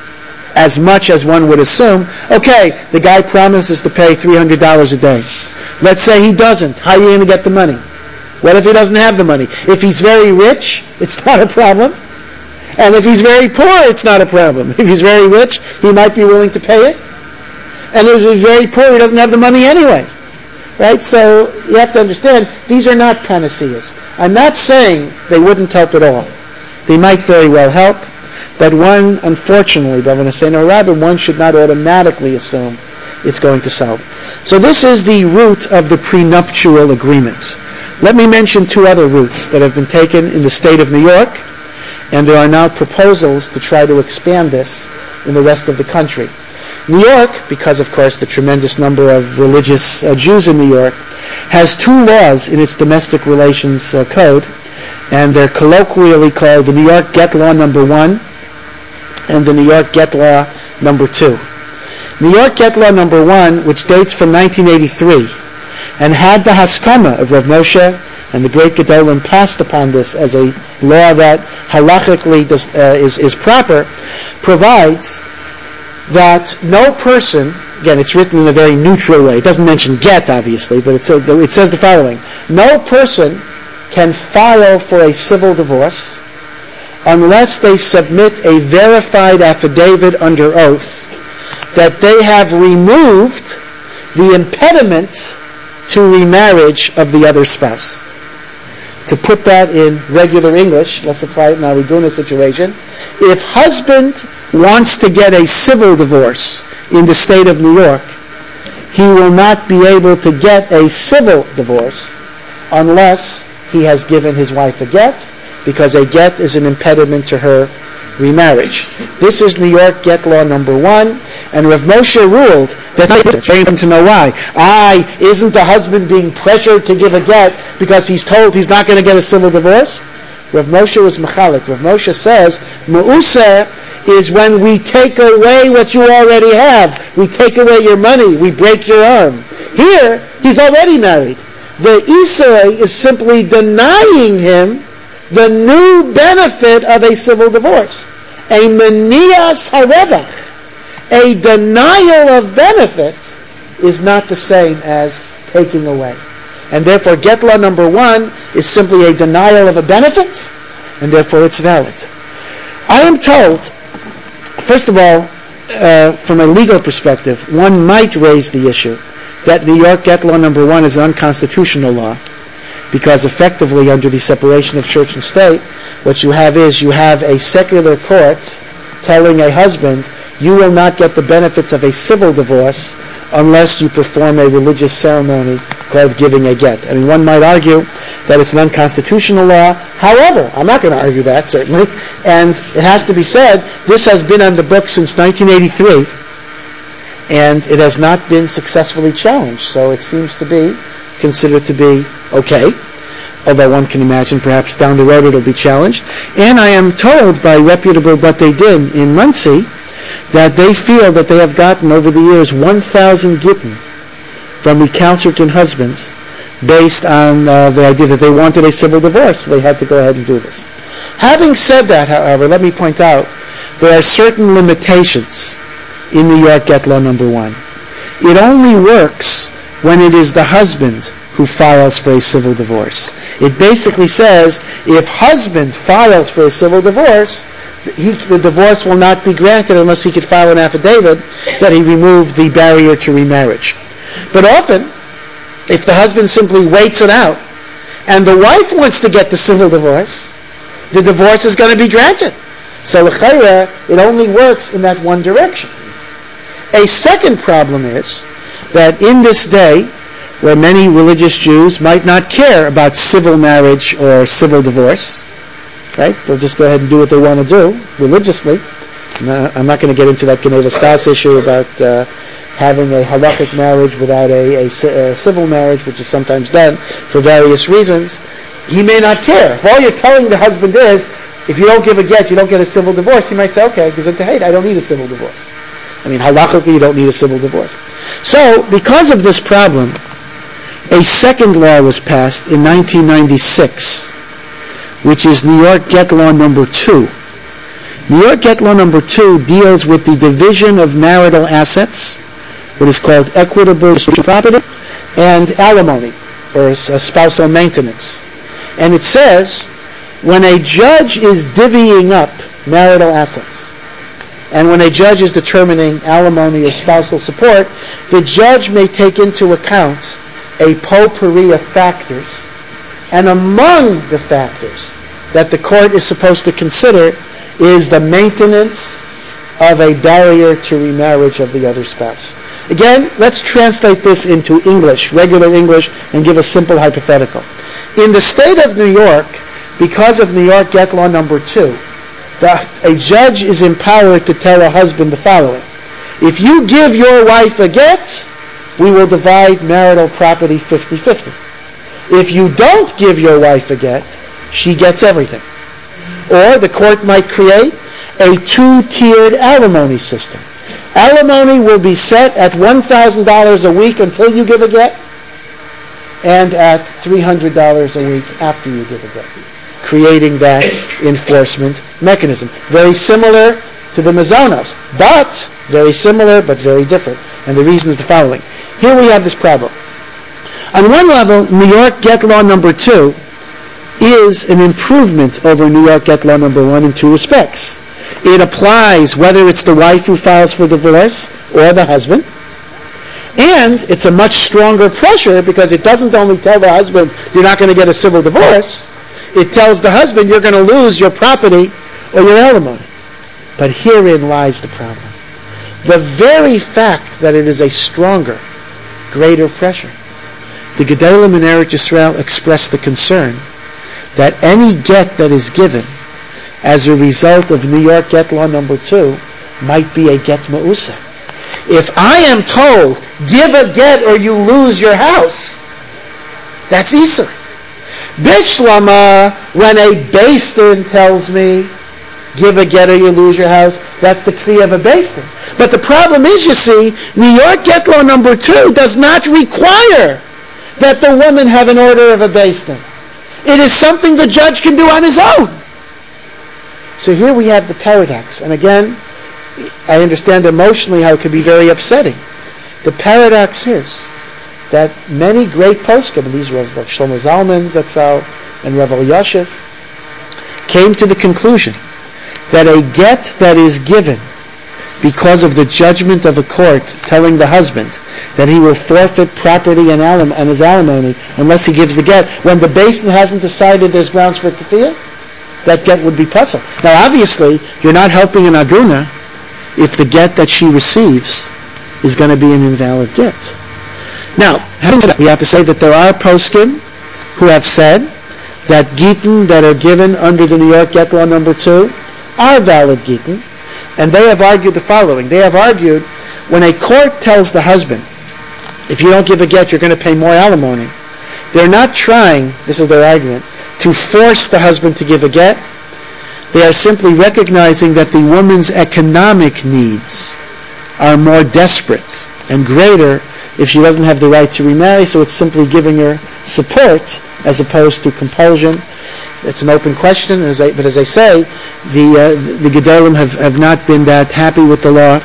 as much as one would assume. Okay, the guy promises to pay $300 a day. Let's say he doesn't. How are you going to get the money? What if he doesn't have the money? If he's very rich, it's not a problem. And if he's very poor, it's not a problem. If he's very rich, he might be willing to pay it. And if he's very poor, he doesn't have the money anyway. Right? So you have to understand, these are not panaceas. I'm not saying they wouldn't help at all. They might very well help. But one, unfortunately, but when I say no rabbi, one should not automatically assume it's going to solve. So this is the root of the prenuptial agreements. Let me mention two other routes that have been taken in the state of New York, and there are now proposals to try to expand this in the rest of the country. New York, because of course the tremendous number of religious Jews in New York, has two laws in its domestic relations code, and they're colloquially called the New York Get Law Number 1 and the New York Get Law Number 2. New York Get Law Number 1, which dates from 1983, and had the haskama of Rav Moshe and the great Gedolim passed upon this as a law that halachically is proper, provides that no person, again it's written in a very neutral way, it doesn't mention get obviously, but it says the following: no person can file for a civil divorce unless they submit a verified affidavit under oath that they have removed the impediment to remarriage of the other spouse. To put that in regular English, let's apply it in our Riguna situation. If husband wants to get a civil divorce in the state of New York, he will not be able to get a civil divorce unless he has given his wife a get, because a get is an impediment to her remarriage. This is New York Get Law Number 1, and Rav Moshe ruled that it's very important to know why. Isn't the husband being pressured to give a get because he's told he's not going to get a civil divorce? Rav Moshe was mechalik. Rav Moshe says, Me'useh is when we take away what you already have. We take away your money. We break your arm. Here, He's already married. The Isur is simply denying him the new benefit of a civil divorce. A Manias Harevach, a denial of benefit, is not the same as taking away. And therefore, get law number 1 is simply a denial of a benefit, and therefore it's valid. I am told, first of all, from a legal perspective, one might raise the issue that New York get law number 1 is an unconstitutional law, because effectively under the separation of church and state, what you have is you have a secular court telling a husband, you will not get the benefits of a civil divorce unless you perform a religious ceremony called giving a get. I mean, one might argue that it's an unconstitutional law. However, I'm not going to argue that, certainly, and it has to be said, this has been on the books since 1983, and it has not been successfully challenged, so it seems to be considered to be okay, although one can imagine perhaps down the road it'll be challenged. And I am told by reputable Batei Din in Monsey that they feel that they have gotten over the years 1,000 gittin from recalcitrant husbands based on the idea that they wanted a civil divorce. They had to go ahead and do this. Having said that, however, let me point out there are certain limitations in New York get law number 1. It only works when it is the husband who files for a civil divorce. It basically says if husband files for a civil divorce, the divorce will not be granted unless he could file an affidavit that he removed the barrier to remarriage. But often, if the husband simply waits it out and the wife wants to get the civil divorce, the divorce is going to be granted. So l'chayra, it only works in that one direction. A second problem is that in this day, where many religious Jews might not care about civil marriage or civil divorce, right? They'll just go ahead and do what they want to do religiously. I'm not going to get into that Geneva Stas issue about having a halakhic marriage without a civil marriage, which is sometimes done for various reasons. He may not care. If all you're telling the husband is, if you don't give a get, you don't get a civil divorce, he might say, okay, because I don't need a civil divorce. I mean, halakhically, you don't need a civil divorce. So, because of this problem, a second law was passed in 1996, which is New York Get Law number 2. New York Get Law number 2 deals with the division of marital assets, what is called equitable property, and alimony, or spousal maintenance. And it says, when a judge is divvying up marital assets, and when a judge is determining alimony or spousal support, the judge may take into account a potpourri of factors, and among the factors that the court is supposed to consider is the maintenance of a barrier to remarriage of the other spouse. Again, let's translate this into English, regular English, and give a simple hypothetical. In the state of New York, because of New York Get Law number 2, a judge is empowered to tell a husband the following: if you give your wife a get, we will divide marital property 50-50. If you don't give your wife a get, she gets everything. Or the court might create a 2-tiered alimony system. Alimony will be set at $1,000 a week until you give a get, and at $300 a week after you give a get, creating that enforcement mechanism. Very similar to the mazonos, but very similar but very different. And the reason is the following. Here we have this problem. On one level, New York Get Law number 2 is an improvement over New York Get Law number 1 in 2 respects. It applies whether it's the wife who files for divorce or the husband. And it's a much stronger pressure because it doesn't only tell the husband you're not going to get a civil divorce, it tells the husband you're going to lose your property or your alimony. But herein lies the problem. The very fact that it is a stronger, greater pressure. The Gedolim in Eretz Yisrael expressed the concern that any get that is given as a result of New York Get Law number 2 might be a get ma'usa. If I am told, give a get or you lose your house, that's Isur. Bishlama, when a Beis Din tells me, give a get or you lose your house, that's the kvi of a Beis Din. But the problem is, you see, New York Get Law number 2 does not require that the woman have an order of a beis din. It is something the judge can do on his own. So here we have the paradox. And again, I understand emotionally how it could be very upsetting. The paradox is that many great poskim, and these were Rav Shlomo Zalman Zatzal and Rav Elyashiv, came to the conclusion that a get that is given because of the judgment of a court telling the husband that he will forfeit property and his alimony unless he gives the get, when the beis din hasn't decided there's grounds for kafiyah, that get would be puzzle. Now obviously, you're not helping an aguna if the get that she receives is going to be an invalid get. Now, having said that, we have to say that there are poskim who have said that gittin that are given under the New York Get Law number 2 are valid gittin, and they have argued the following. They have argued when a court tells the husband, if you don't give a get, you're going to pay more alimony, they're not trying, this is their argument, to force the husband to give a get. They are simply recognizing that the woman's economic needs are more desperate and greater if she doesn't have the right to remarry, so it's simply giving her support as opposed to compulsion. It's an open question, but as I say, the Gedolim have not been that happy with the law,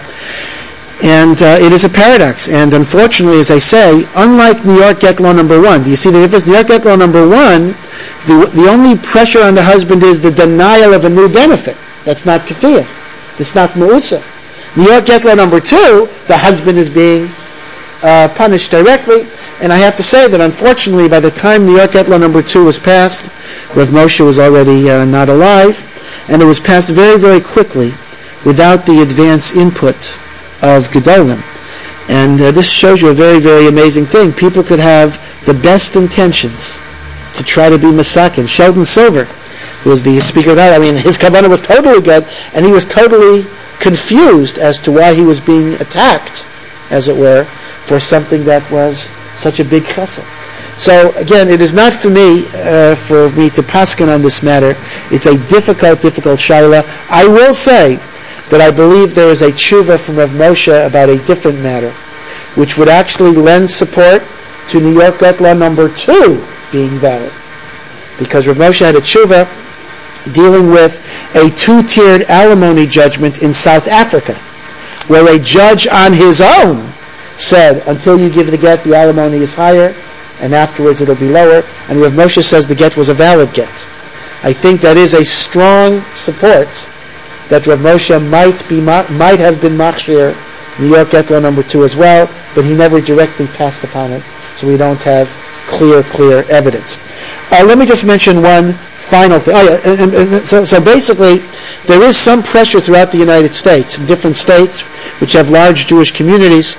and it is a paradox. And unfortunately, as I say, unlike New York Get Law number 1, do you see the difference? New York Get Law number 1, the only pressure on the husband is the denial of a new benefit. That's not kafiyah. It's not mu'usa. New York Get Law number 2, the husband is being punished directly. And I have to say that unfortunately, by the time New York Get Law number 2 was passed, Rav Moshe was already not alive, and it was passed very, very quickly without the advance input of Gedolim. And this shows you a very, very amazing thing. People could have the best intentions to try to be masakin. Sheldon Silver, who was the speaker of that, I mean, his kavanah was totally good, and he was totally confused as to why he was being attacked, as it were, for something that was such a big chesed. So again, it is not for me to paskin on this matter. It's a difficult shaila. I will say that I believe there is a tshuva from Rav Moshe about a different matter, which would actually lend support to New York Get Law number 2 being valid. Because Rav Moshe had a tshuva dealing with a 2-tiered alimony judgment in South Africa, where a judge on his own said, until you give the get, the alimony is higher, and afterwards it'll be lower. And Rav Moshe says the get was a valid get. I think that is a strong support that Rav Moshe might have been machshir New York Get Law number 2 as well, but he never directly passed upon it, so we don't have clear evidence. Let me just mention one final thing. So basically, there is some pressure throughout the United States, in different states which have large Jewish communities,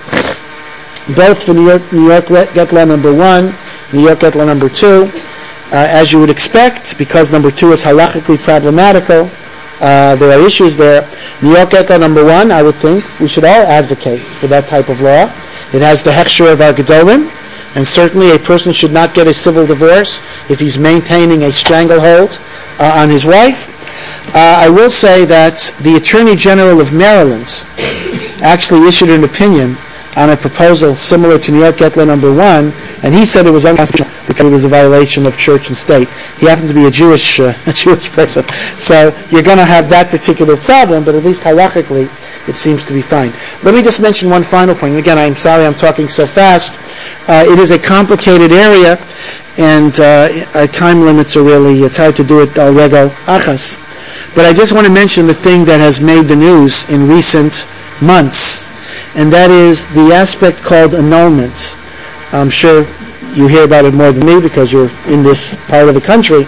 both for New York Get Law number 1, New York Get Law number 2. As you would expect, because number 2 is halachically problematical, there are issues there. New York Get Law number 1, I would think, we should all advocate for that type of law. It has the hechsher of our Gedolim, and certainly a person should not get a civil divorce if he's maintaining a stranglehold on his wife. I will say that the Attorney General of Maryland actually issued an opinion on a proposal similar to New York Get Law number 1, and he said it was unconstitutional because it was a violation of church and state. He happened to be a Jewish person. So you're going to have that particular problem, but at least halachically, it seems to be fine. Let me just mention one final point. And again, I'm sorry I'm talking so fast. It is a complicated area, and our time limits are really, it's hard to do it al rego achas. But I just want to mention the thing that has made the news in recent months, and that is the aspect called annulment. I'm sure you hear about it more than me because you're in this part of the country.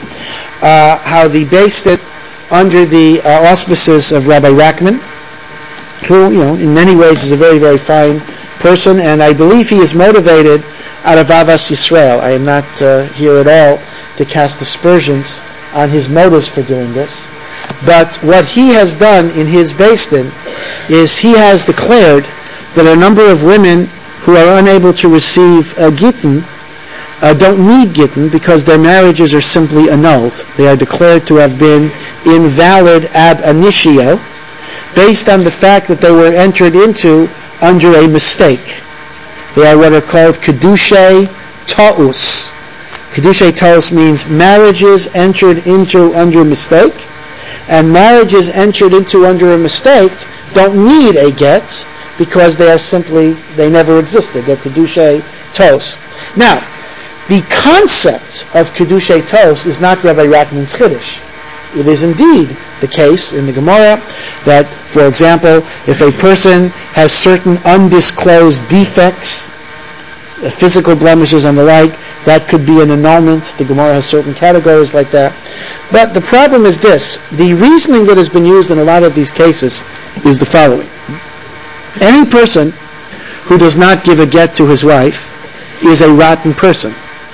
How they based it under the auspices of Rabbi Rachman, who, in many ways is a very, very fine person, and I believe he is motivated out of Avas Yisrael. I am not here at all to cast aspersions on his motives for doing this. But what he has done in his Beis Din is he has declared that a number of women who are unable to receive gittin don't need gittin because their marriages are simply annulled. They are declared to have been invalid ab initio based on the fact that they were entered into under a mistake. They are what are called kedushay ta'us. Kedushay ta'us means marriages entered into under mistake, and marriages entered into under a mistake don't need a get because they never existed. They're Kedushay ta'us. Now, the concept of Kedushay ta'us is not Rabbi Rachman's Chiddush. It is indeed the case in the Gemara that, for example, if a person has certain undisclosed defects, physical blemishes and the like, that could be an annulment. The Gemara has certain categories like that. But the problem is this. The reasoning that has been used in a lot of these cases is the following. Any person who does not give a get to his wife is a rotten person.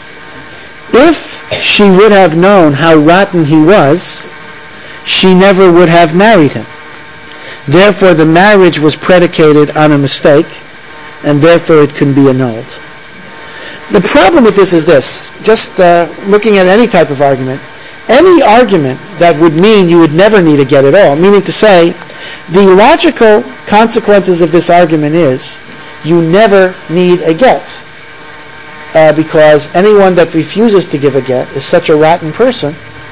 If she would have known how rotten he was, she never would have married him. Therefore, the marriage was predicated on a mistake, and therefore it can be annulled. The problem with this is this. Just looking at any type of argument, any argument that would mean you would never need a get at all, meaning to say, the logical consequences of this argument is you never need a get. Because anyone that refuses to give a get is such a rotten person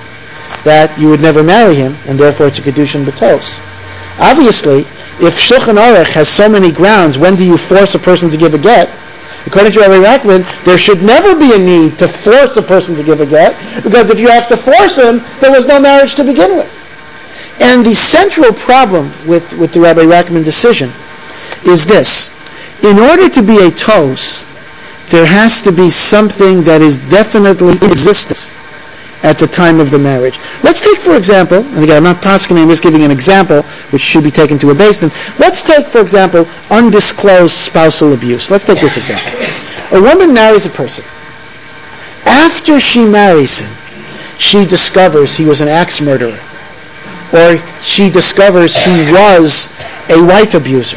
that you would never marry him, and therefore it's a kedushin b'tos. Obviously, if Shulchan Aruch has so many grounds, when do you force a person to give a get? According to Rabbi Rachman, there should never be a need to force a person to give a get, because if you have to force him, there was no marriage to begin with. And the central problem with the Rabbi Rachman decision is this. In order to be a tos, there has to be something that is definitely in existence at the time of the marriage. Let's take, for example, and again, I'm not pasking, I'm just giving an example which should be taken to a basin. Let's take, for example, undisclosed spousal abuse. Let's take this example. A woman marries a person. After she marries him, she discovers he was an axe murderer, or she discovers he was a wife abuser,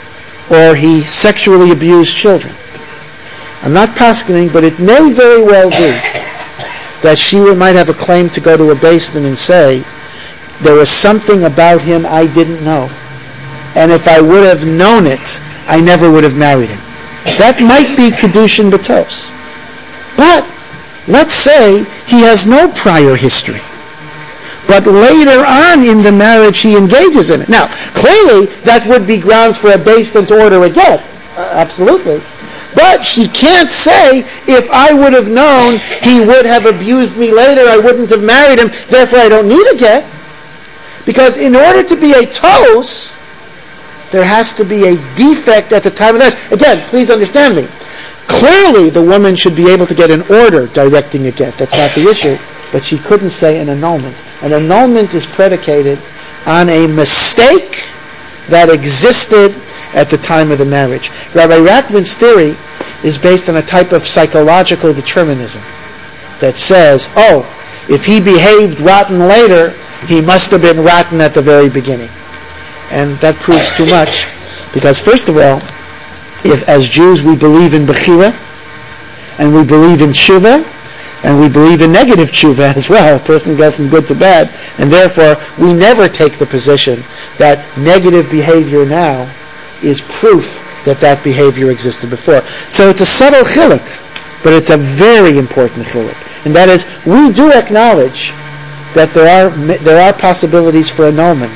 or he sexually abused children. I'm not paskening, but it may very well be that she might have a claim to go to a basin and say, there was something about him I didn't know. And if I would have known it, I never would have married him. That might be kedushin b'tos. But let's say he has no prior history. But later on in the marriage he engages in it. Now, clearly that would be grounds for a basin to order a get. Absolutely. But she can't say, if I would have known he would have abused me later, I wouldn't have married him, therefore I don't need a get. Because in order to be a tos, there has to be a defect at the time of marriage. Again, please understand me. Clearly the woman should be able to get an order directing a get. That's not the issue. But she couldn't say an annulment. An annulment is predicated on a mistake that existed at the time of the marriage. Rabbi Rachman's theory is based on a type of psychological determinism that says, if he behaved rotten later, he must have been rotten at the very beginning. And that proves too much, because first of all, if as Jews we believe in Bechira, and we believe in Tshuva, and we believe in negative tshuva as well, a person goes from good to bad, and therefore we never take the position that negative behavior now is proof that that behavior existed before. So it's a subtle chiluk, but it's a very important chiluk. And that is, we do acknowledge that there are possibilities for annulment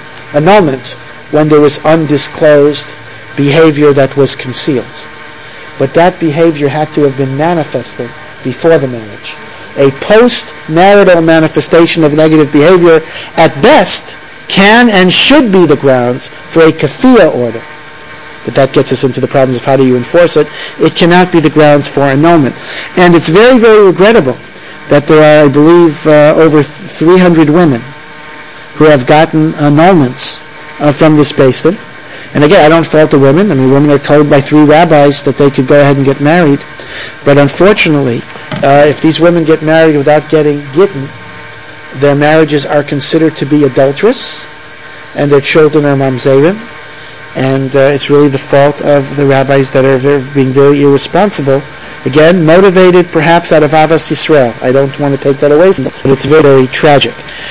when there is undisclosed behavior that was concealed. But that behavior had to have been manifested before the marriage. A post-marital manifestation of negative behavior, at best, can and should be the grounds for a kafiyah order. But that gets us into the problems of how do you enforce it. It cannot be the grounds for annulment. And it's very, very regrettable that there are, I believe, over 300 women who have gotten annulments from this basin. And again, I don't fault the women. I mean, women are told by 3 rabbis that they could go ahead and get married. But unfortunately, if these women get married without getting gittin, their marriages are considered to be adulterous, and their children are mamzerim. And it's really the fault of the rabbis that are being very irresponsible. Again, motivated perhaps out of Avas Yisrael. I don't want to take that away from them, but it's very, very tragic.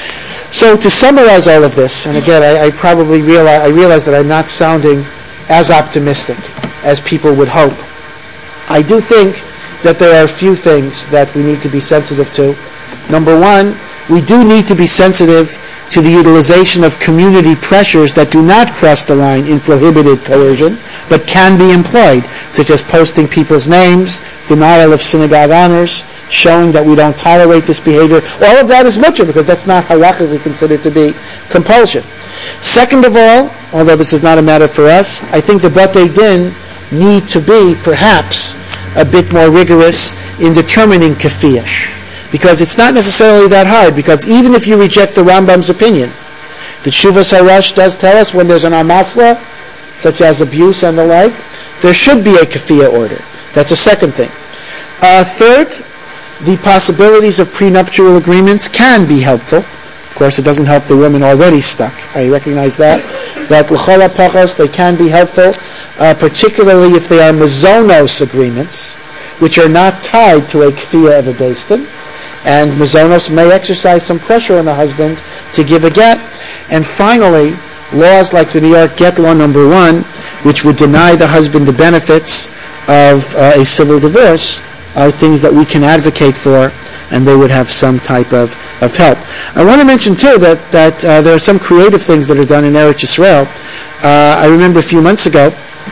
So to summarize all of this, and again, I realize that I'm not sounding as optimistic as people would hope. I do think that there are a few things that we need to be sensitive to. Number one, we do need to be sensitive to the utilization of community pressures that do not cross the line in prohibited coercion, but can be employed, such as posting people's names, denial of synagogue honors, showing that we don't tolerate this behavior. All of that is mutter, because that's not halakhically considered to be compulsion. Second of all, although this is not a matter for us, I think the Batei Din need to be, perhaps, a bit more rigorous in determining kafiyash. Because it's not necessarily that hard, because even if you reject the Rambam's opinion, the Tshuvas HaRosh does tell us when there's an amasla, such as abuse and the like, there should be a kafiyah order. That's a second thing. Third, the possibilities of prenuptial agreements can be helpful. Of course, it doesn't help the women already stuck. I recognize that. But l'chol hapachos, they can be helpful, particularly if they are mazonos agreements, which are not tied to a kfiyah of a beis din. And mazonos may exercise some pressure on the husband to give a get. And finally, laws like the New York Get Law number 1, which would deny the husband the benefits of a civil divorce, are things that we can advocate for, and they would have some type of help. I want to mention, too, that there are some creative things that are done in Eretz Yisrael. I remember a few months ago,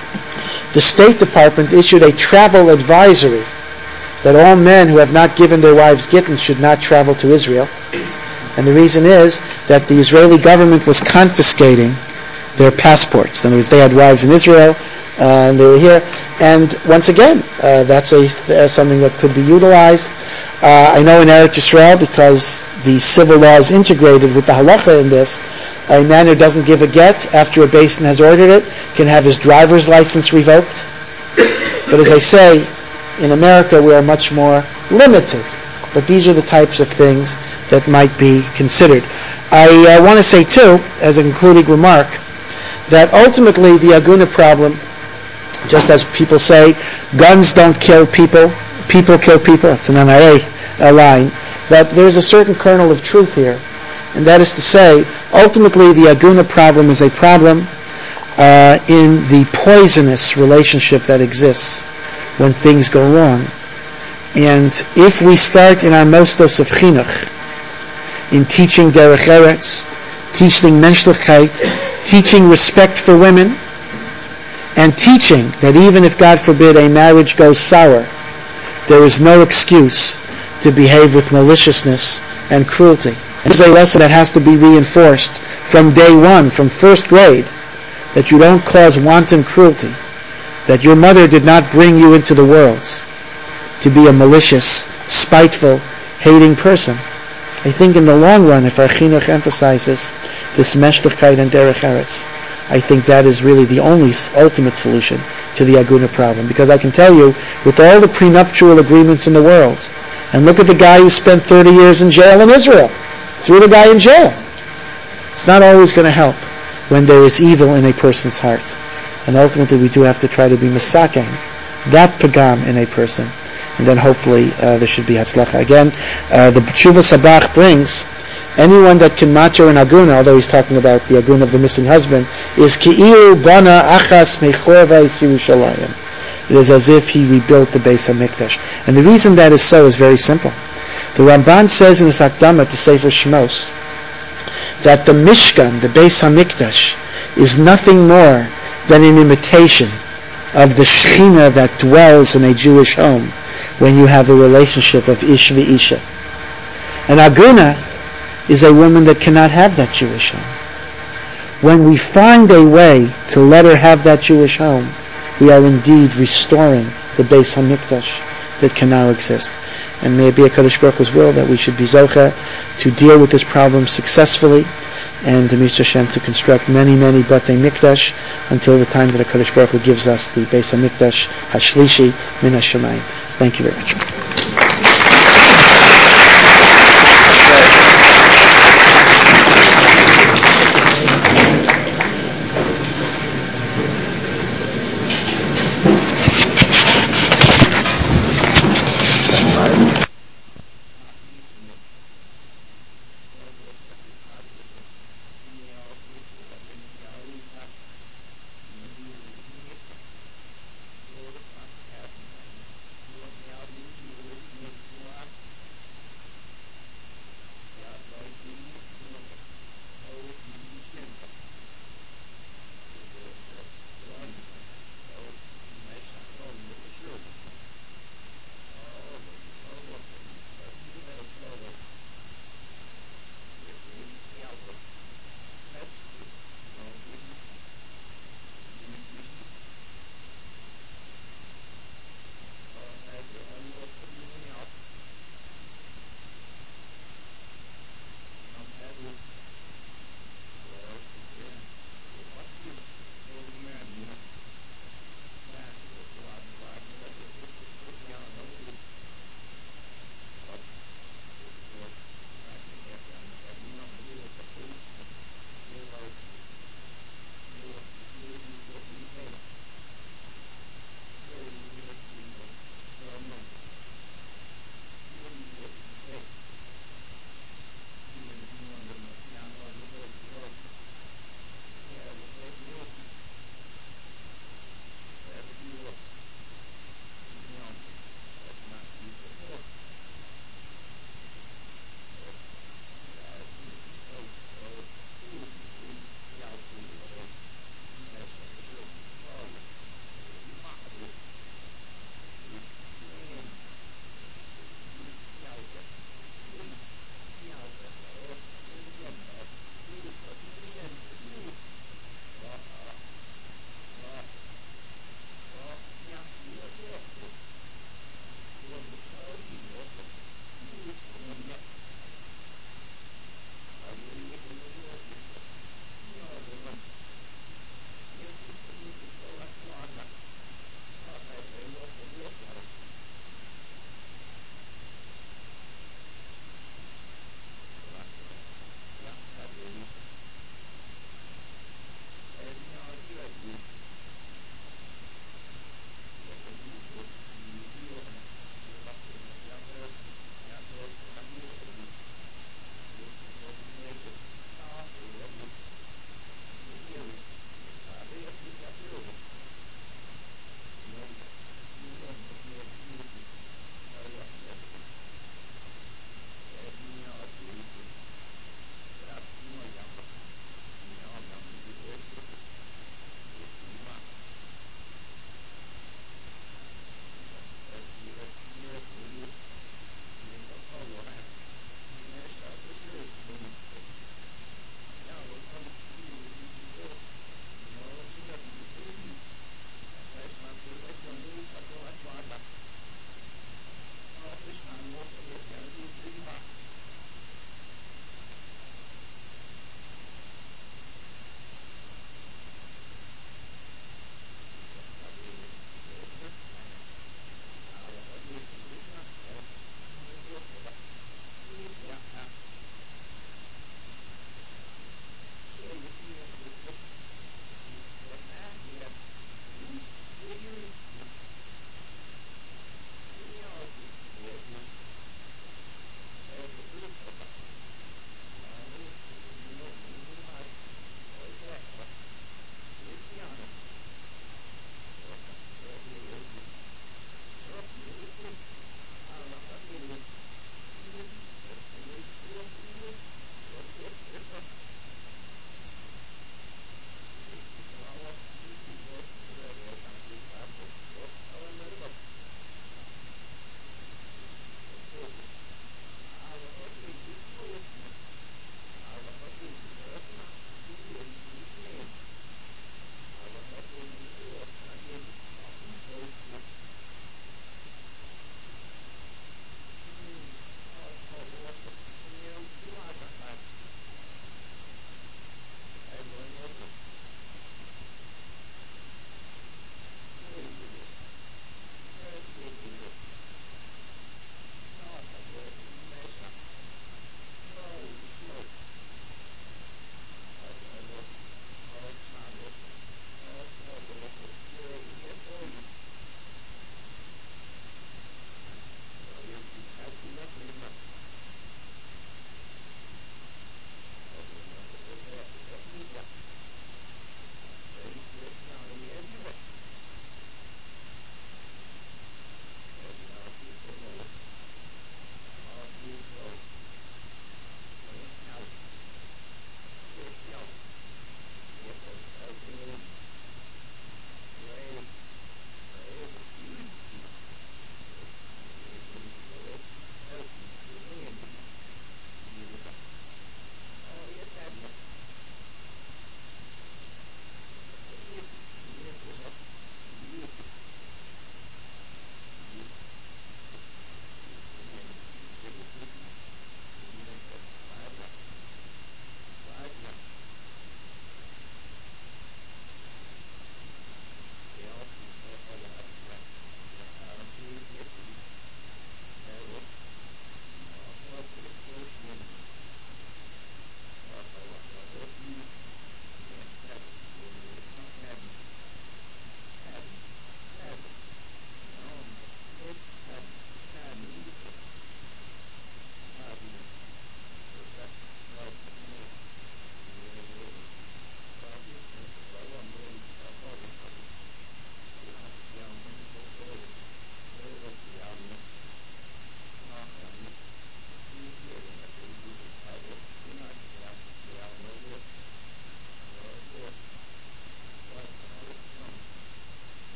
the State Department issued a travel advisory that all men who have not given their wives gittins should not travel to Israel. And the reason is that the Israeli government was confiscating their passports. In other words, they had wives in Israel, and they were here. And once again, that's something that could be utilized. I know in Eretz Yisrael, because the civil law is integrated with the halacha in this, a man who doesn't give a get after a beis din has ordered it can have his driver's license revoked. But as I say, in America we are much more limited. But these are the types of things that might be considered. I want to say, too, as a concluding remark, that ultimately the aguna problem, just as people say, guns don't kill people, people kill people, it's an NRA line, but there's a certain kernel of truth here. And that is to say, ultimately the aguna problem is a problem in the poisonous relationship that exists when things go wrong. And if we start in our mosdos of chinuch, in teaching derech eretz, teaching menschlichkeit, teaching respect for women, and teaching that even if, God forbid, a marriage goes sour, there is no excuse to behave with maliciousness and cruelty. This is a lesson that has to be reinforced from day one, from first grade, that you don't cause wanton cruelty, that your mother did not bring you into the world to be a malicious, spiteful, hating person. I think in the long run, if our chinuch emphasizes this menschlichkeit and derech eretz, I think that is really the only ultimate solution to the aguna problem. Because I can tell you, with all the prenuptial agreements in the world, and look at the guy who spent 30 years in jail in Israel, threw the guy in jail. It's not always going to help when there is evil in a person's heart. And ultimately we do have to try to be masaking that pagam in a person. And then hopefully there should be hatzlacha. Again, the Tshuvas Sabach brings anyone that can matter an aguna, although he's talking about the aguna of the missing husband, is ki'ilu bana achas mechorvais Yerushalayim. It is as if he rebuilt the Beis HaMikdash. And the reason that is so is very simple. The Ramban says in his Akdama to Sefer Shmos that the Mishkan, the Beis HaMikdash, is nothing more than an imitation of the Shechina that dwells in a Jewish home when you have a relationship of Ish v'Isha. An Aguna is a woman that cannot have that Jewish home. When we find a way to let her have that Jewish home, we are indeed restoring the Beis HaMikdash that can now exist. And may it be a Kadosh Baruch Hu's will that we should be zocha to deal with this problem successfully, and Mitzvah Hashem to construct many, many Batei Mikdash until the time that HaKadosh Baruch Hu gives us the Beis HaMikdash Hashlishi Min HaShamayim. Thank you very much.